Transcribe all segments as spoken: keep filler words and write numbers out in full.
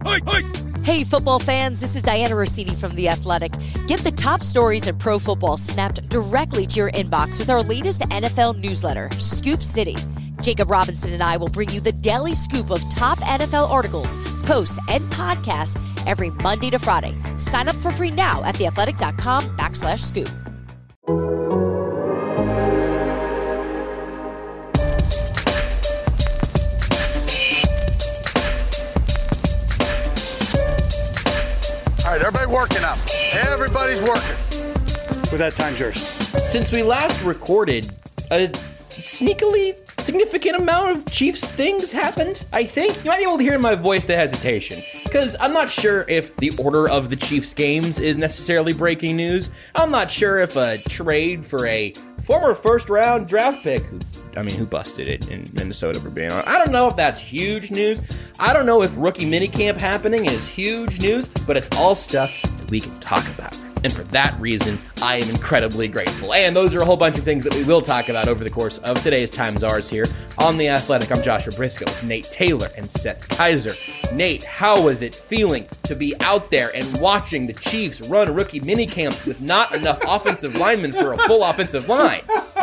Hey, football fans, this is Diana Rossini from The Athletic. Get the top stories in pro football snapped directly to your inbox with our latest N F L newsletter, Scoop City. Jacob Robinson and I will bring you the daily scoop of top N F L articles, posts, and podcasts every Monday to Friday. Sign up for free now at theathletic.com backslash scoop. All right, everybody working up. Everybody's working. With that, time's yours. Since we last recorded, a sneakily significant amount of Chiefs things happened, I think. You might be able to hear in my voice the hesitation, because I'm not sure if the order of the Chiefs games is necessarily breaking news. I'm not sure if a trade for a former first-round draft pick, who, I mean, who busted it in Minnesota for being on. I don't know if that's huge news. I don't know if rookie minicamp happening is huge news, but it's all stuff that we can talk about. And for that reason, I am incredibly grateful. And those are a whole bunch of things that we will talk about over the course of today's Time's Ours here on The Athletic. I'm Joshua Briscoe with Nate Taylor and Seth Kaiser. Nate, how was it feeling to be out there and watching the Chiefs run rookie minicamps with not enough offensive linemen for a full offensive line?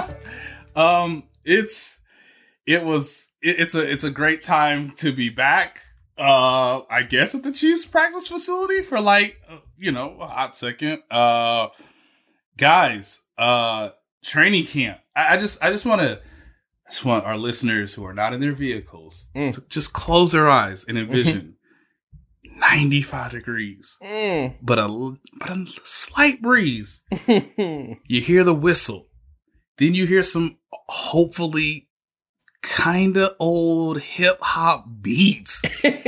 Um, it's it was it, it's a it's a great time to be back. Uh, I guess at the Chiefs practice facility for like, you know, a hot second. Uh, guys, uh, training camp. I, I just, I just want to, I just want our listeners who are not in their vehicles mm. to just close their eyes and envision ninety-five degrees, mm. but a, but a slight breeze. You hear the whistle, then you hear some hopefully kind of old hip hop beats.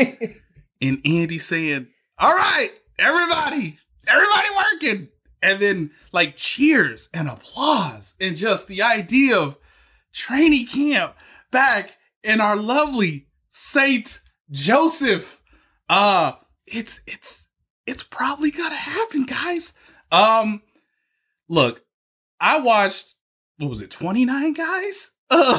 And Andy saying, all right, everybody, everybody working. And then like cheers and applause and just the idea of training camp back in our lovely Saint Joseph. Uh, it's, it's, it's probably gonna happen, guys. Um, look, I watched, what was it? twenty-nine guys? Uh,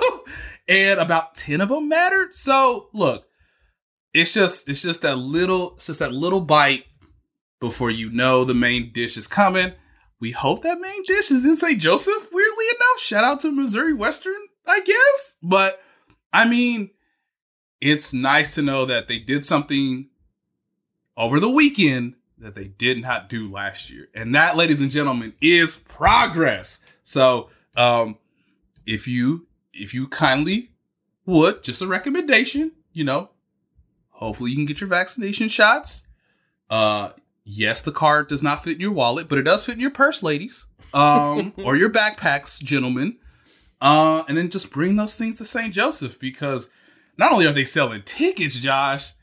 and about ten of them mattered. So look, it's just it's just that little it's just that little bite before you know the main dish is coming. We hope that main dish is in Saint Joseph. Weirdly enough, shout out to Missouri Western, I guess. But I mean, it's nice to know that they did something over the weekend that they did not do last year, and that, ladies and gentlemen, is progress. So, um. If you, if you kindly would, just a recommendation, you know, hopefully you can get your vaccination shots. Uh, yes, the card does not fit in your wallet, but it does fit in your purse, ladies, um, or your backpacks, gentlemen. Uh, and then just bring those things to Saint Joseph, because not only are they selling tickets, Josh,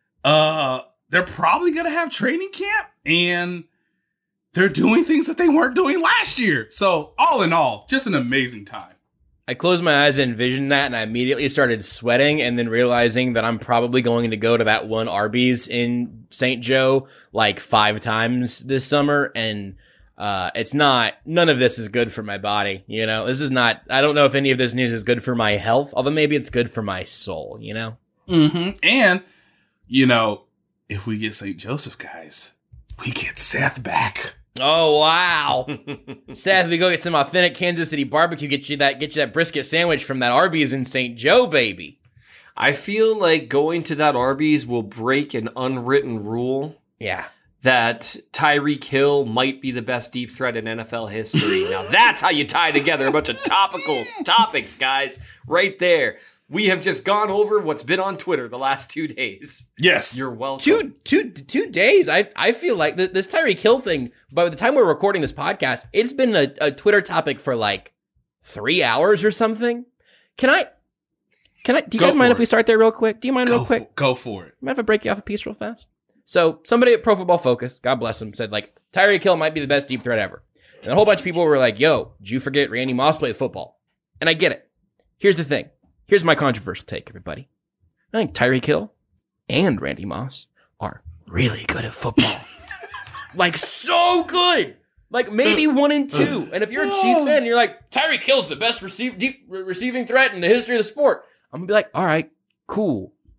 uh, they're probably going to have training camp, and they're doing things that they weren't doing last year. So all in all, just an amazing time. I closed my eyes and envisioned that, and I immediately started sweating, and then realizing that I'm probably going to go to that one Arby's in Saint Joe like five times this summer, and uh it's not, none of this is good for my body, you know? This is not, I don't know if any of this news is good for my health, although maybe it's good for my soul, you know? Mm-hmm. And, you know, if we get Saint Joseph, guys, we get Seth back. Oh, wow. Seth, we go get some authentic Kansas City barbecue, get you that get you that brisket sandwich from that Arby's in Saint Joe, baby. I feel like going to that Arby's will break an unwritten rule. Yeah. That Tyreek Hill might be the best deep threat in N F L history. Now that's how you tie together a bunch of topicals, topics, guys, right there. We have just gone over what's been on Twitter the last two days. Yes. You're welcome. Two, two, two days. I, I feel like th- this Tyreek Hill thing, by the time we're recording this podcast, it's been a, a Twitter topic for like three hours or something. Can I, can I, do you Go guys mind it. if we start there real quick? Do you mind Go real quick? For, go for it. Mind if I break you off a piece real fast? So somebody at Pro Football Focus, God bless him, said like, Tyreek Hill might be the best deep threat ever. And a whole bunch of people were like, yo, did you forget Randy Moss played football? And I get it. Here's the thing. Here's my controversial take, everybody. I think Tyreek Hill and Randy Moss are really good at football. Like, so good. Like, maybe one and two. And if you're a Chiefs fan and you're like, Tyreek Hill's the best receive, deep receiving threat in the history of the sport, I'm going to be like, all right, cool.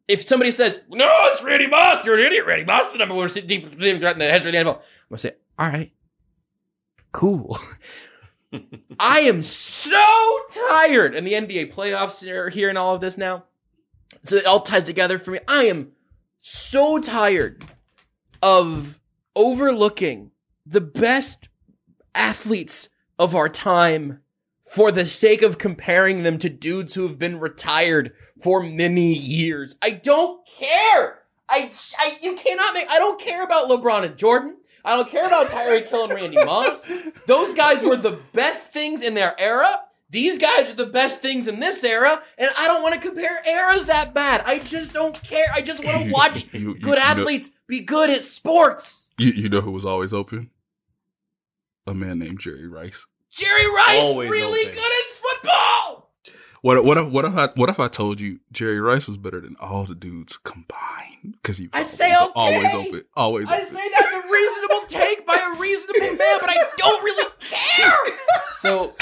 if somebody says, no, it's Randy Moss, you're an idiot, Randy Moss, the number one deep threat in the history of the N F L. I'm going to say, all right, cool. I am so tired. And the N B A playoffs are here and all of this now. So it all ties together for me. I am so tired of overlooking the best athletes of our time for the sake of comparing them to dudes who have been retired for many years. I don't care. I, I you cannot make, I don't care about LeBron and Jordan. I don't care about Tyreek Hill and Randy Moss. Those guys were the best things in their era. These guys are the best things in this era, and I don't want to compare eras that bad. I just don't care. I just want to watch you, you, good you athletes know, be good at sports. You, you know who was always open? A man named Jerry Rice. Jerry Rice, always really open. good at football. What what if what if I what if I told you Jerry Rice was better than all the dudes combined? Because he I'd always, say okay. always open, always. I'd open. say that's a reasonable take by a reasonable man, but I don't really care. So,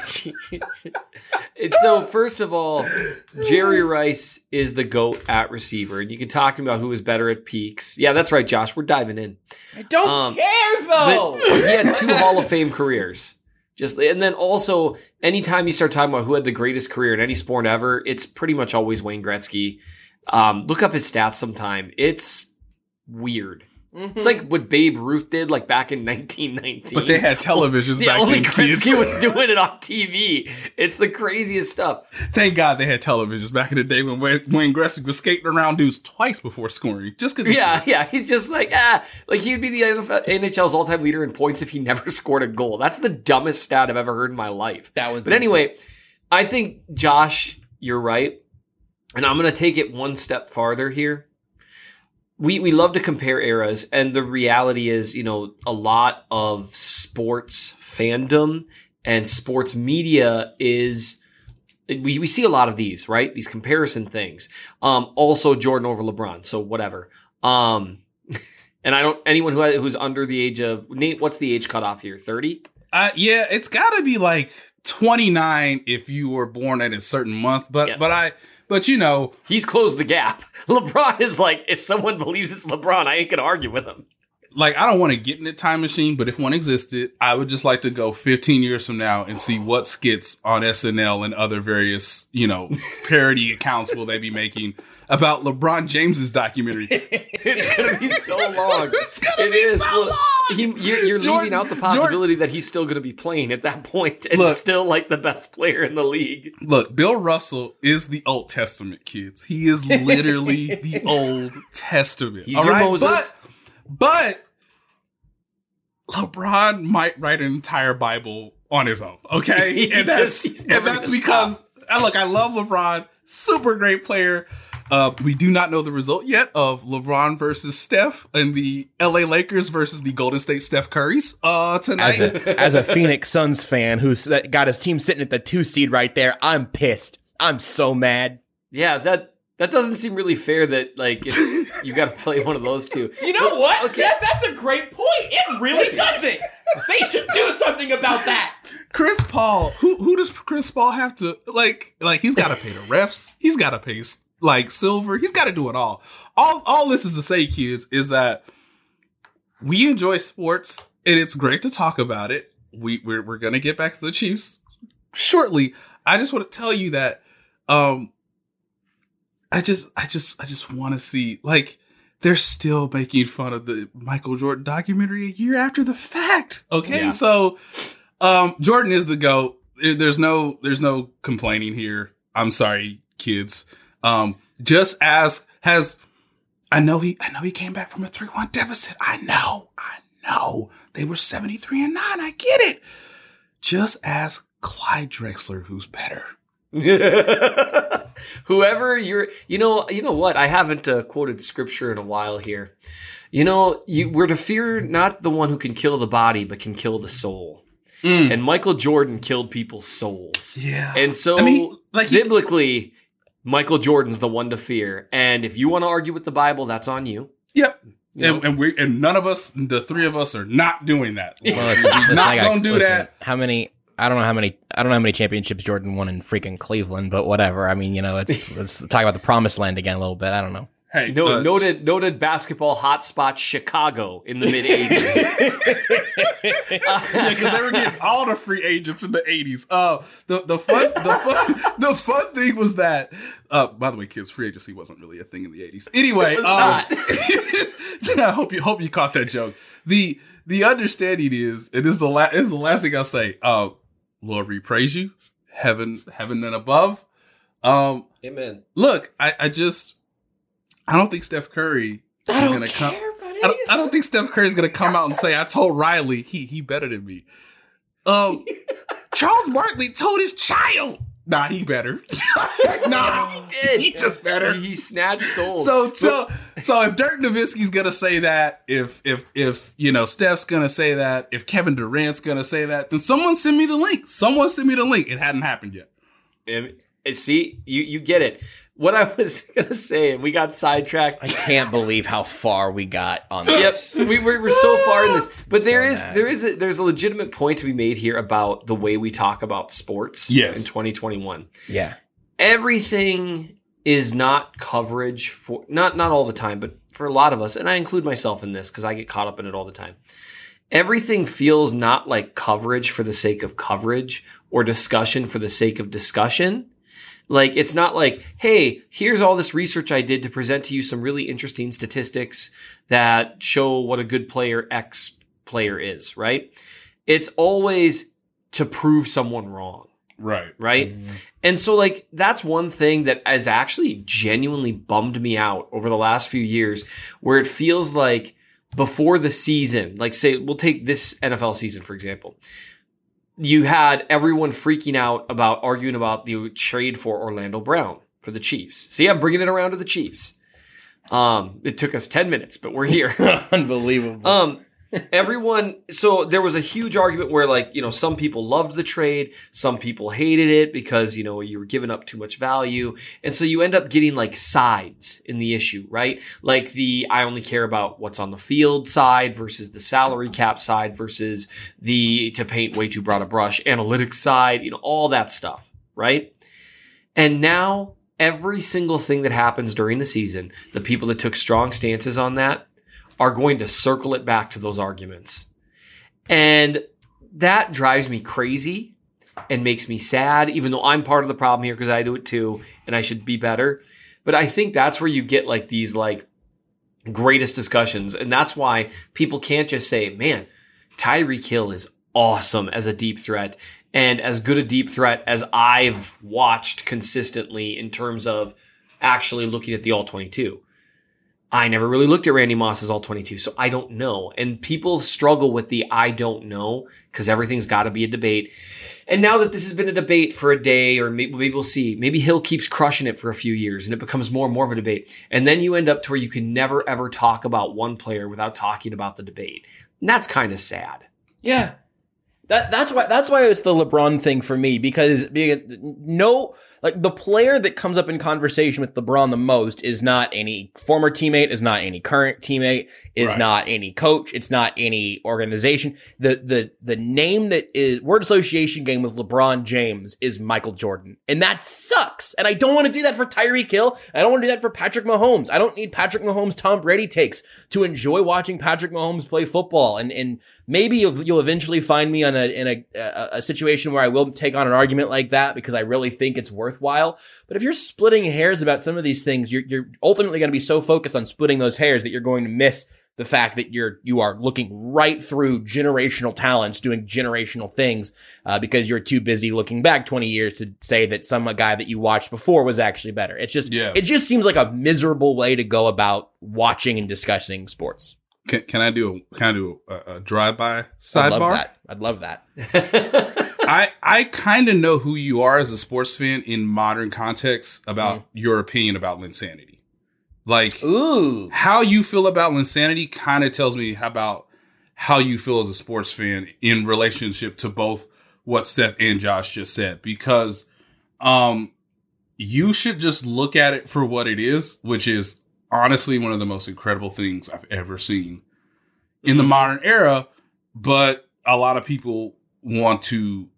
it's so first of all, Jerry Rice is the GOAT at receiver, and you can talk about who was better at peaks. Yeah, that's right, Josh. We're diving in. I don't um, care though. But he had two Hall of Fame careers. Just and then also, anytime you start talking about who had the greatest career in any sport ever, it's pretty much always Wayne Gretzky. Um, look up his stats sometime. It's weird. Mm-hmm. It's like what Babe Ruth did, like back in nineteen nineteen. But they had televisions yeah, back only then. Gretzky Kids. was doing it on T V. It's the craziest stuff. Thank God they had televisions back in the day when Wayne Gretzky was skating around dudes twice before scoring, just because. Yeah, yeah, he's just like ah, like he would be the N H L's all-time leader in points if he never scored a goal. That's the dumbest stat I've ever heard in my life. That was. But anyway, I think Josh, you're right, and I'm going to take it one step farther here. We we love to compare eras, and the reality is, you know, a lot of sports fandom and sports media is we we see a lot of these, right? These comparison things. Um, also Jordan over LeBron, so whatever. Um, and I don't anyone who who's under the age of Nate, what's the age cutoff here? thirty? Uh, yeah, it's got to be like twenty-nine if you were born at a certain month, but yeah. but I. But, you know. He's closed the gap. LeBron is like, if someone believes it's LeBron, I ain't going to argue with him. Like, I don't want to get in the time machine, but if one existed, I would just like to go fifteen years from now and see what skits on S N L and other various, you know, parody accounts will they be making about LeBron James's documentary. It's going to be so long. It's going to it be is. so Look, long. He, you're you're Jordan, leaving out the possibility Jordan, that he's still going to be playing at that point and look, still like the best player in the league. Look, Bill Russell is the Old Testament, kids. He is literally the Old Testament. He's all your right? Moses. But, but LeBron might write an entire Bible on his own, okay? He and just- that's, he's and never that's gonna because, stop. uh, look, I love LeBron. Super great player. Uh, we do not know the result yet of LeBron versus Steph and the L A Lakers versus the Golden State Steph Currys uh, tonight. As a, as a Phoenix Suns fan who's that got his team sitting at the two seed right there, I'm pissed. I'm so mad. Yeah, that that doesn't seem really fair that like it's, you got to play one of those two. You know what, Okay. Seth? That's a great point. It really doesn't. They should do something about that. Chris Paul, who who does Chris Paul have to like? Like he's got to pay the refs. He's got to pay like Silver. He's got to do it all. All all this is to say, kids, is that we enjoy sports and it's great to talk about it. We we're we're gonna get back to the Chiefs shortly. I just want to tell you that um I just I just I just want to see like they're still making fun of the Michael Jordan documentary a year after the fact. Okay, Yeah. so. Um, Jordan is the GOAT. There's no, there's no complaining here. I'm sorry, kids. Um, just as has, I know he, I know he came back from a three one deficit. I know, I know they were seventy-three and nine. I get it. Just ask Clyde Drexler, who's better. Whoever you're, you know, you know what? I haven't uh, quoted scripture in a while here. You know, you, we're to fear not the one who can kill the body, but can kill the soul. Mm. And Michael Jordan killed people's souls. Yeah. And so, I mean, like he- biblically, Michael Jordan's the one to fear. And if you want to argue with the Bible, that's on you. Yep. You And, and we and none of us, the three of us, are not doing that. Well, listen, We're listen, not I got- gonna do listen, that. How many I don't know how many I don't know how many championships Jordan won in freaking Cleveland, but whatever. I mean, you know, let's let's talk about the promised land again a little bit. I don't know. Hey, No, uh, noted noted basketball hotspot Chicago in the mid eighties. yeah, because they were getting all the free agents in the eighties. Uh, the the fun the fun the fun thing was that. Uh, by the way, kids, free agency wasn't really a thing in the eighties. Anyway, It was um, not. I hope you hope you caught that joke. The the understanding is, and this is the last this is the last thing I'll say. Uh, Lord, we praise you, heaven heaven and above. Um, Amen. look, I, I just I don't think Steph Curry I is don't gonna come. care about I don't, I don't think Steph Curry is gonna come out and say, "I told Riley he he better than me." Um, Charles Barkley told his child, "Nah, he better." nah, He did. He just better. He, he snatched souls. So so so if Dirk Nowitzki's gonna say that, if if if you know Steph's gonna say that, if Kevin Durant's gonna say that, then someone send me the link. Someone send me the link. It hadn't happened yet. And, and see, you you get it. What I was gonna say, and we got sidetracked. I can't believe how far we got on Yep, this. we we're, we're so far in this, but there So is bad. there is a, there's a legitimate point to be made here about the way we talk about sports. Yes. In twenty twenty-one, Yeah. everything is not coverage for not not all the time, but for a lot of us, and I include myself in this because I get caught up in it all the time. Everything feels not like coverage for the sake of coverage or discussion for the sake of discussion. Like, it's not like, hey, here's all this research I did to present to you some really interesting statistics that show what a good player X player is, right? It's always to prove someone wrong, Right. right? And so, like, that's one thing that has actually genuinely bummed me out over the last few years, where it feels like before the season, like, say, we'll take this N F L season, for example. You had everyone freaking out about arguing about the trade for Orlando Brown for the Chiefs. See, I'm bringing it around to the Chiefs. Um, it took us ten minutes, but we're here. Unbelievable. Um, everyone, so there was a huge argument where, like, you know, some people loved the trade, some people hated it because, you know, you were giving up too much value. And so you end up getting like sides in the issue, right? Like the, I only care about what's on the field side versus the salary cap side versus the, to paint way too broad a brush, analytics side, you know, all that stuff, right? And now every single thing that happens during the season, the people that took strong stances on that are going to circle it back to those arguments. And that drives me crazy and makes me sad, even though I'm part of the problem here because I do it too and I should be better. But I think that's where you get like these like greatest discussions. And that's why people can't just say, man, Tyreek Hill is awesome as a deep threat and as good a deep threat as I've watched consistently in terms of actually looking at the all twenty-two. I never really looked at Randy Moss's all twenty-two, so I don't know. And people struggle with the I don't know because everything's got to be a debate. And now that this has been a debate for a day, or maybe, maybe we'll see, maybe Hill keeps crushing it for a few years and it becomes more and more of a debate. And then you end up to where you can never ever talk about one player without talking about the debate. And that's kind of sad. Yeah. That that's why that's why it's the LeBron thing for me because, because no like the player that comes up in conversation with LeBron the most is not any former teammate, is not any current teammate, is Right. not any coach, it's not any organization. The the the name that is word association game with LeBron James is Michael Jordan. And that sucks. And I don't want to do that for Tyreek Hill. I don't want to do that for Patrick Mahomes. I don't need Patrick Mahomes Tom Brady takes to enjoy watching Patrick Mahomes play football. And and maybe you'll, you'll eventually find me on a, in a, a, a situation where I will take on an argument like that because I really think it's worthwhile. But if you're splitting hairs about some of these things, you're, you're ultimately going to be so focused on splitting those hairs that you're going to miss the fact that you're, you are looking right through generational talents doing generational things, uh, because you're too busy looking back twenty years to say that some guy that you watched before was actually better. It's just, Yeah. it just seems like a miserable way to go about watching and discussing sports. Can, can I do a can I do a, a drive-by I'd sidebar? love that. I'd love that. I I kind of know who you are as a sports fan in modern context about Mm-hmm. your opinion about Linsanity. Like Ooh. how you feel about Linsanity kind of tells me about how you feel as a sports fan in relationship to both what Seth and Josh just said. Because um, you should just look at it for what it is, which is honestly one of the most incredible things I've ever seen in the modern era. But a lot of people want to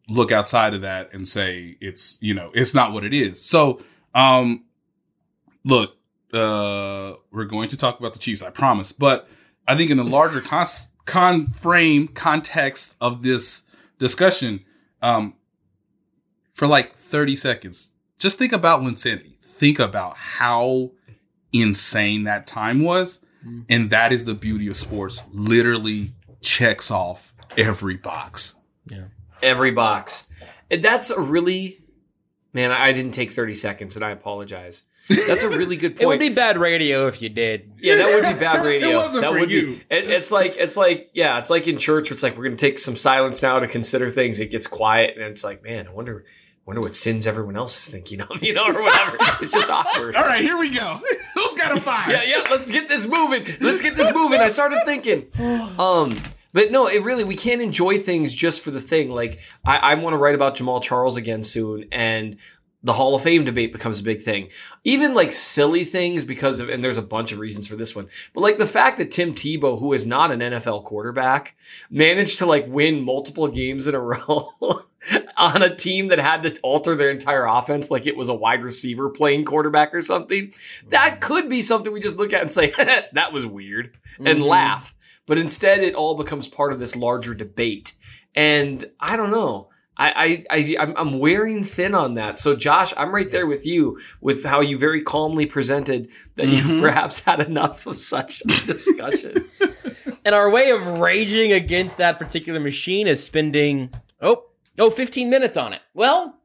look outside of that and say it's, you know, it's not what it is. So, um, look, uh, we're going to talk about the Chiefs, I promise. But I think in the larger con, con frame context of this discussion, um, for like thirty seconds, just think about Linsanity. Think about how insane that time was. Mm. And that is the beauty of sports. Literally checks off every box. Yeah. Every box. And that's a really, man, I didn't take thirty seconds and I apologize. That's a really good point. It would be bad radio if you did. Yeah, that would be bad radio. It wasn't that for would you. Be, it, it's like, it's like, yeah, it's like in church. It's like, we're going to take some silence now to consider things. It gets quiet and it's like, man, I wonder, wonder what sins everyone else is thinking of, you know, or whatever. It's just awkward. All right, here we go. Who's got a five? Yeah, yeah, let's get this moving. Let's get this moving. I started thinking, um, but no, it really, we can't enjoy things just for the thing. Like, I, I want to write about Jamal Charles again soon, and the Hall of Fame debate becomes a big thing. Even like silly things because of, and there's a bunch of reasons for this one, but like the fact that Tim Tebow, who is not an N F L quarterback, managed to like win multiple games in a row on a team that had to alter their entire offense like it was a wide receiver playing quarterback or something. That could be something we just look at and say, that was weird, and mm-hmm. laugh. But instead, it all becomes part of this larger debate. And I don't know. I, I, I, I'm, I'm wearing thin on that. So, Josh, I'm right there with you with how you very calmly presented that mm-hmm. you've perhaps had enough of such discussions. And our way of raging against that particular machine is spending, oh, oh, fifteen minutes on it. Well,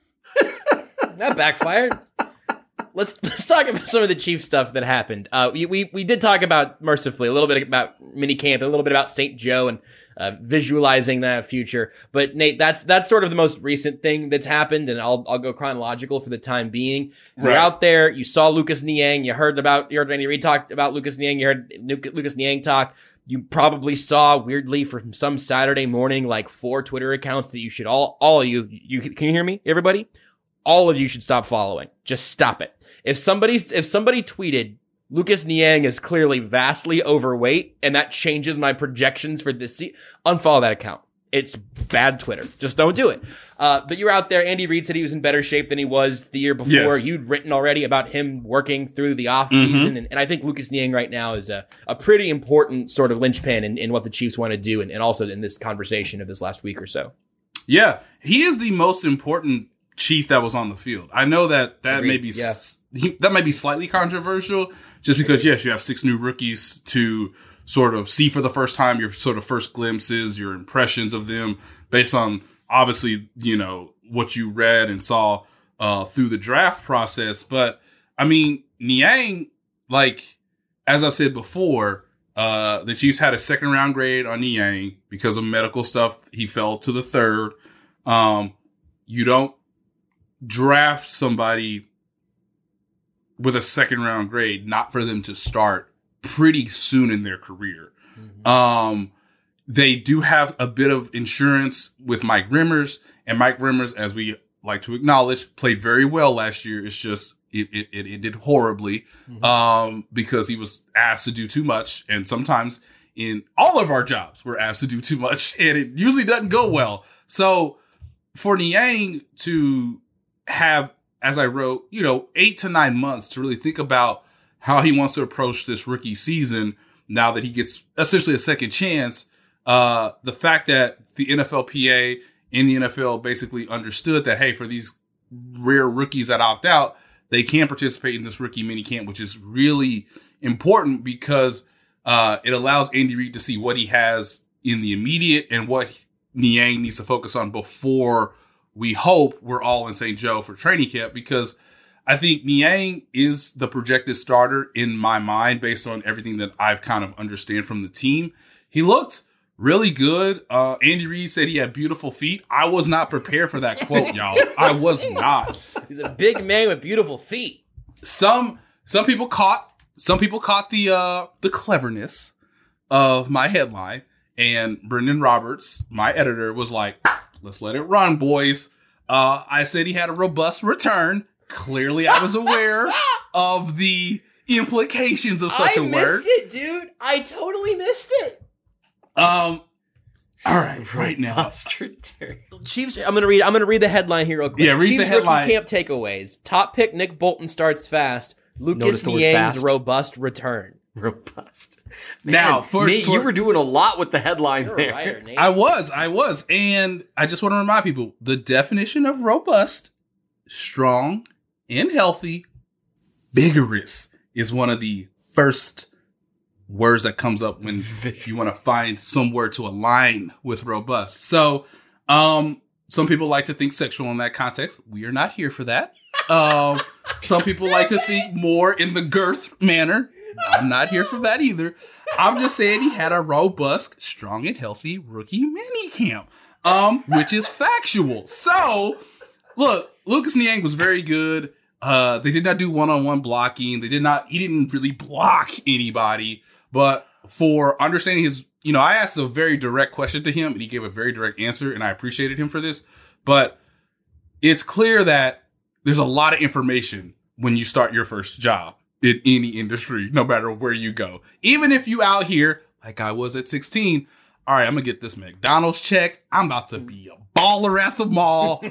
that backfired. Let's, let's talk about some of the Chiefs stuff that happened. Uh, we, we, we did talk about, mercifully, a little bit about minicamp, a little bit about Saint Joe and uh, visualizing that future. But Nate, that's that's sort of the most recent thing that's happened, and I'll I'll go chronological for the time being. Right. We're out there. You saw Lucas Niang. You heard about you heard Randy Reid talk about Lucas Niang. You heard Lucas Niang talk. You probably saw weirdly from some Saturday morning like four Twitter accounts that you should all all of you you can you hear me, everybody? All of you should stop following. Just stop it. If somebody if somebody tweeted Lucas Niang is clearly vastly overweight and that changes my projections for this season, unfollow that account. It's bad Twitter. Just don't do it. Uh, but you're out there. Andy Reid said he was in better shape than he was the year before. Yes. You'd written already about him working through the offseason. Mm-hmm. And, and I think Lucas Niang right now is a, a pretty important sort of linchpin in, in what the Chiefs want to do and, and also in this conversation of this last week or so. Yeah, he is the most important Chief that was on the field. I know that that Agreed. may be yeah. s- he, that might be slightly controversial, just because yes, you have six new rookies to sort of see for the first time, your sort of first glimpses, your impressions of them, based on obviously you know what you read and saw uh, through the draft process. But I mean, Niang, like as I've said before, uh, the Chiefs had a second round grade on Niang because of medical stuff. He fell to the third. Um, you don't draft somebody with a second round grade, not for them to start pretty soon in their career. Mm-hmm. Um, they do have a bit of insurance with Mike Rimmers, and Mike Rimmers, as we like to acknowledge, played very well last year. It's just, it, it, it, it did horribly, mm-hmm. um, because he was asked to do too much. And sometimes in all of our jobs, we're asked to do too much, and it usually doesn't go well. So for Niang to have, as I wrote, you know, eight to nine months to really think about how he wants to approach this rookie season now that he gets essentially a second chance. Uh, the fact that the N F L P A and the N F L basically understood that, hey, for these rare rookies that opt out, they can participate in this rookie minicamp, which is really important because uh, it allows Andy Reid to see what he has in the immediate and what Niang needs to focus on before we hope we're all in Saint Joe for training camp, because I think Niang is the projected starter in my mind based on everything that I've kind of understand from the team. He looked really good. Uh, Andy Reid said he had beautiful feet. I was not prepared for that quote, y'all. I was not. He's a big man with beautiful feet. Some some people caught some people caught the uh, the cleverness of my headline, and Brendan Roberts, my editor, was like, let's let it run, boys. Uh, I said he had a robust return. Clearly, I was aware of the implications of such I a word. I missed it, dude. I totally missed it. Um, All right, right now. Robust return. Chiefs. I'm gonna read. I'm gonna read the headline here real quick. Yeah, read Chiefs the headline. Rookie camp takeaways. Top pick Nick Bolton starts fast. Notice Lucas the word Niang's fast. robust return. Robust. Man, Now, for- Nate, for- you were doing a lot with the headline You're a there. writer, Nate. I was, I was. And I just want to remind people the definition of robust, strong, and healthy, vigorous is one of the first words that comes up when you want to find some word to align with robust. So, um, some people like to think sexual in that context. We are not here for that. Um, some people like to think more in the girth manner. I'm not here for that either. I'm just saying he had a robust, strong, and healthy rookie mini camp, um, which is factual. So, look, Lucas Niang was very good. Uh, they did not do one-on-one blocking. They did not. He didn't really block anybody. But for understanding his, you know, I asked a very direct question to him, and he gave a very direct answer, and I appreciated him for this. But it's clear that there's a lot of information when you start your first job in any industry, no matter where you go. Even if you out here, like I was at sixteen, all right, I'm going to get this McDonald's check. I'm about to be a baller at the mall.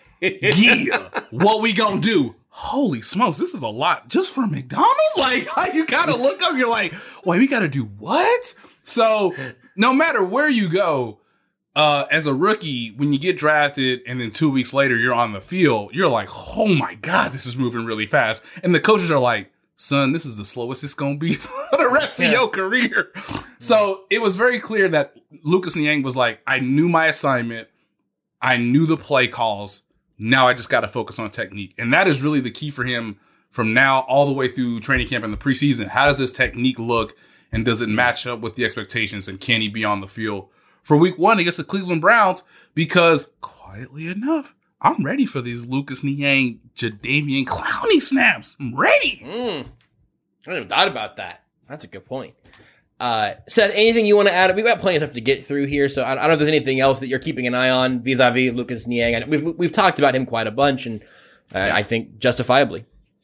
Yeah. What we going to do? Holy smokes, this is a lot just for McDonald's? Like, you kind of look up, you're like, wait, we got to do what? So no matter where you go, uh, as a rookie, when you get drafted and then two weeks later you're on the field, you're like, oh my God, this is moving really fast. And the coaches are like, son, this is the slowest it's going to be for the rest of your career. So it was very clear that Lucas Niang was like, I knew my assignment. I knew the play calls. Now I just got to focus on technique. And that is really the key for him from now all the way through training camp and the preseason. How does this technique look, and does it match up with the expectations, and can he be on the field for week one against the Cleveland Browns? Because quietly enough, I'm ready for these Lucas Niang, Jadeveon Clowney snaps. I'm ready. Mm. I hadn't even thought about that. That's a good point. Uh, Seth, anything you want to add? We've got plenty of stuff to get through here, so I, I don't know if there's anything else that you're keeping an eye on vis-a-vis Lucas Niang. I, we've we've talked about him quite a bunch, and uh, I think justifiably.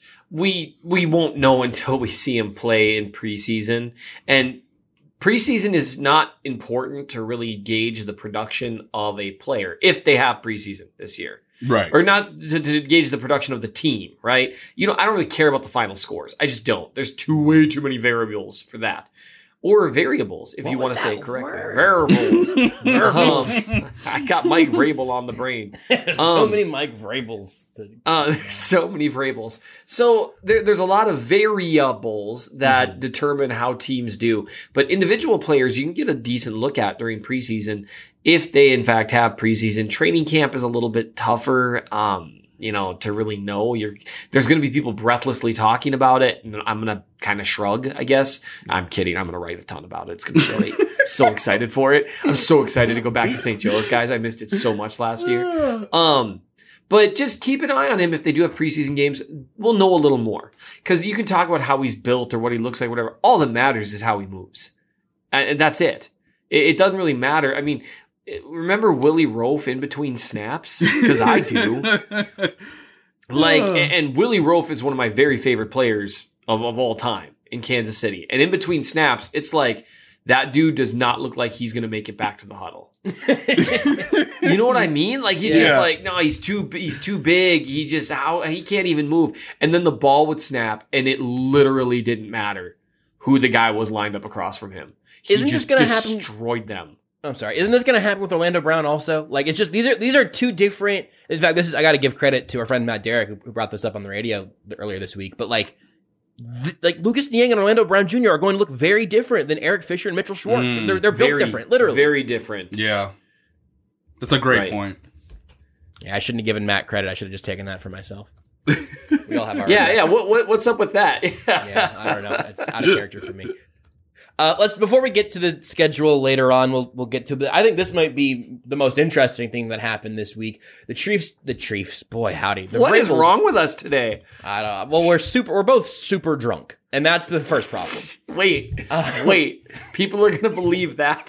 We we won't know until we see him play in preseason, and preseason is not important to really gauge the production of a player if they have preseason this year. Right. Or not to, to gauge the production of the team, right? You know, I don't really care about the final scores. I just don't. There's too way too many variables for that. Or variables, if What you was want to say that it correctly. word? Variables. um, I got Mike Vrabel on the brain. There's so Um, many Mike Vrabels. To- Uh, there's so many variables. So there, there's a lot of variables that Mm-hmm. determine how teams do. But individual players, you can get a decent look at during preseason if they, in fact, have preseason. Training camp is a little bit tougher, um, you know, to really know. You're There's going to be people breathlessly talking about it, and I'm going to kind of shrug, I guess. I'm kidding. I'm going to write a ton about it. It's going to be great. So excited for it. I'm so excited to go back to Saint Joe's, guys. I missed it so much last year. Um, But just keep an eye on him. If they do have preseason games, we'll know a little more. Because you can talk about how he's built or what he looks like, whatever. All that matters is how he moves. And that's it. It, it doesn't really matter. I mean, remember Willie Roaf in between snaps? Because I do. Like, and, and Willie Roaf is one of my very favorite players of, of all time in Kansas City. And in between snaps, it's like, that dude does not look like he's going to make it back to the huddle. You know what I mean? Like, he's Yeah. just like, no, he's too, he's too big. He just, how, he can't even move. And then the ball would snap, and it literally didn't matter who the guy was lined up across from him. He Isn't this just gonna happen- destroyed them. I'm sorry. Isn't this going to happen with Orlando Brown also? Like, it's just, these are, these are two different, in fact, this is, I got to give credit to our friend Matt Derrick who, who brought this up on the radio earlier this week, but like, th- like Lucas Niang and Orlando Brown Junior are going to look very different than Eric Fisher and Mitchell Schwartz. Mm, they're, they're built Very, different, literally. Very different. Yeah. That's a great Right. point. Yeah, I shouldn't have given Matt credit. I should have just taken that for myself. We all have our Yeah, yeah. regrets. What, what, what's up with that? Yeah, I don't know. It's out of character for me. Uh, let's before we get to the schedule later on, we'll we'll get to. But I think this might be the most interesting thing that happened this week. The Chiefs, the Chiefs, boy howdy. The What is Vrabels- wrong with us today? I don't. Well, we're super. We're both super drunk, and that's the first problem. Wait, Uh, wait. People are going to believe that.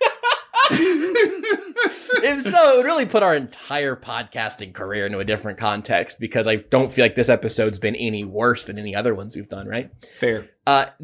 If so, it would really put our entire podcasting career into a different context because I don't feel like this episode's been any worse than any other ones we've done. Right? Fair. Uh, the,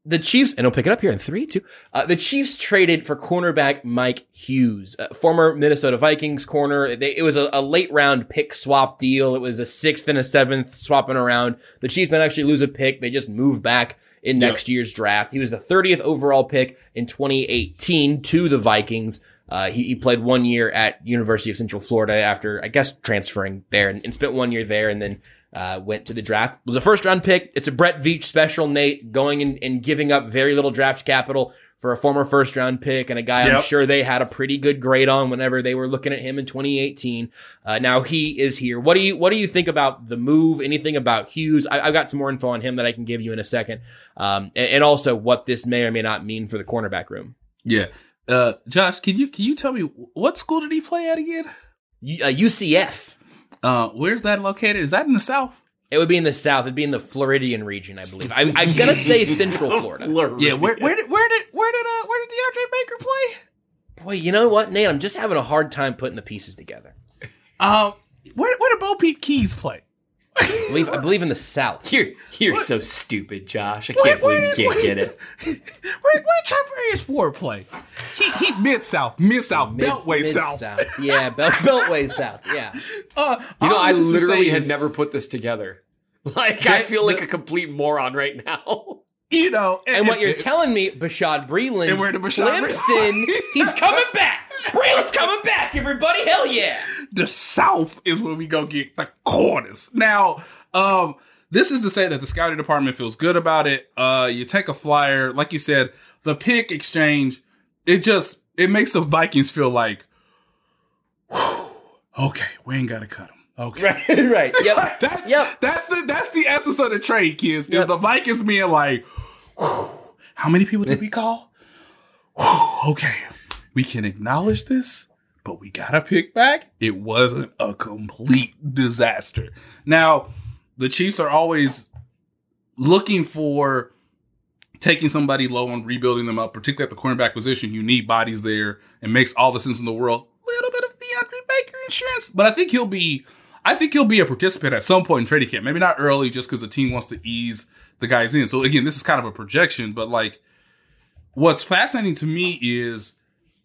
the Chiefs, and I'll pick it up here in three, two. Uh, the Chiefs traded for cornerback Mike Hughes, uh, former Minnesota Vikings corner. They, it was a, a late round pick swap deal. It was a sixth and a seventh swapping around. The Chiefs didn't actually lose a pick. They just moved back in next yep. year's draft. He was the thirtieth overall pick in twenty eighteen to the Vikings. Uh, he, he played one year at University of Central Florida after, I guess, transferring there and, and spent one year there and then Uh, went to the draft. It was a first round pick. It's a Brett Veach special, Nate, going and, and giving up very little draft capital for a former first round pick and a guy yep. I'm sure they had a pretty good grade on whenever they were looking at him in twenty eighteen. Uh, now he is here. What do you, what do you think about the move? Anything about Hughes? I, I've got some more info on him that I can give you in a second. Um, and, and also what this may or may not mean for the cornerback room. Yeah. Uh, Josh, can you, can you tell me what school did he play at again? U, uh, U C F. Uh, where's that located? Is that in the South? It would be in the South. It'd be in the Floridian region, I believe. I, I'm gonna say Central Florida. Yeah, where, where did where did where did uh, where did DeAndre Baker play? Boy, you know what, Nate? I'm just having a hard time putting the pieces together. Um, where where did Bo Peep Keys play? I believe, I believe in the South. You're you're what? so stupid, Josh. I can't where, believe you can't get it. Where where Trevor Ford play? He he mid South, mid South, Beltway South. South. Yeah, Bel- Beltway South. Yeah. Uh, you know, I literally had is, never put this together. Like, that, I feel like the, a complete moron right now. You know, and, and what and, you're and, telling me, Bashaud Breeland, and where the Bashaud Clemson, he's coming back. Breeland's coming back, everybody. Hell yeah. The South is where we go get the corners. Now, um, this is to say that the scouting department feels good about it. Uh, you take a flyer, like you said, the pick exchange, it just, it makes the Vikings feel like, whew, okay, we ain't got to cut him. Okay. Right, right. Yep. that's, yep. that's the that's the essence of the trade, kids. Yep. Is the Vikings being like, how many people did we call? Okay. We can acknowledge this, but we gotta pick back. It wasn't a complete disaster. Now, the Chiefs are always looking for taking somebody low and rebuilding them up, particularly at the cornerback position. You need bodies there. It makes all the sense in the world. A little bit of DeAndre Baker insurance. But I think he'll be I think he'll be a participant at some point in training camp. Maybe not early just because the team wants to ease the guys in. So again, this is kind of a projection, but like what's fascinating to me is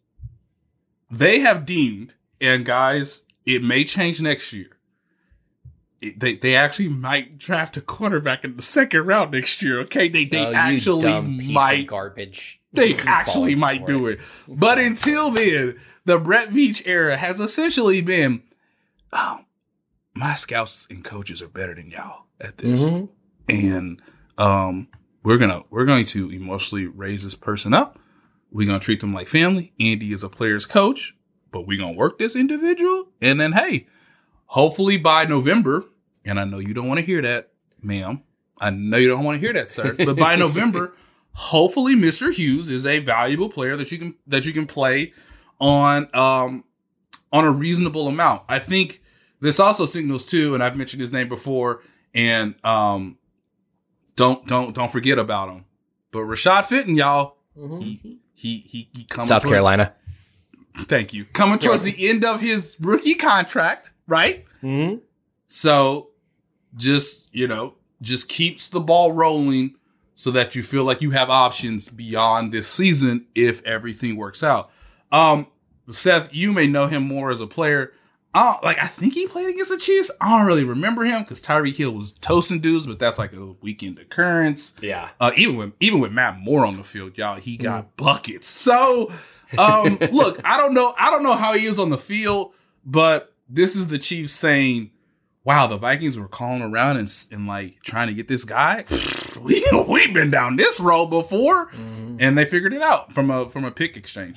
they have deemed, and guys, it may change next year. It, they they actually might draft a cornerback in the second round next year. Okay, they they oh, actually might garbage. They actually might do it. it. But until then, the Brett Veach era has essentially been, oh, my scouts and coaches are better than y'all at this, mm-hmm. and um, we're gonna we're going to emotionally raise this person up. We're gonna treat them like family. Andy is a player's coach, but we're gonna work this individual, and then hey, hopefully by November, and I know you don't want to hear that, ma'am. I know you don't want to hear that, sir. But by November, hopefully Mister Hughes is a valuable player that you can that you can play on um on a reasonable amount. I think this also signals too, and I've mentioned his name before, and um don't don't don't forget about him. But Rashad Fenton, y'all, mm-hmm. he he he, he coming South towards, Carolina. Thank you. Coming towards the end of his rookie contract, right? Mm-hmm. So just, you know, just keeps the ball rolling so that you feel like you have options beyond this season if everything works out. Um, Seth, you may know him more as a player. I don't, like, I think he played against the Chiefs. I don't really remember him because Tyreek Hill was toasting dudes, but that's like a weekend occurrence. Yeah. Uh, even with even with Matt Moore on the field, y'all, he got mm. buckets. So, um, look, I don't know, I don't know how he is on the field, but this is the Chiefs saying, "Wow, the Vikings were calling around and and like trying to get this guy. we we've been down this road before, mm. and they figured it out from a from a pick exchange."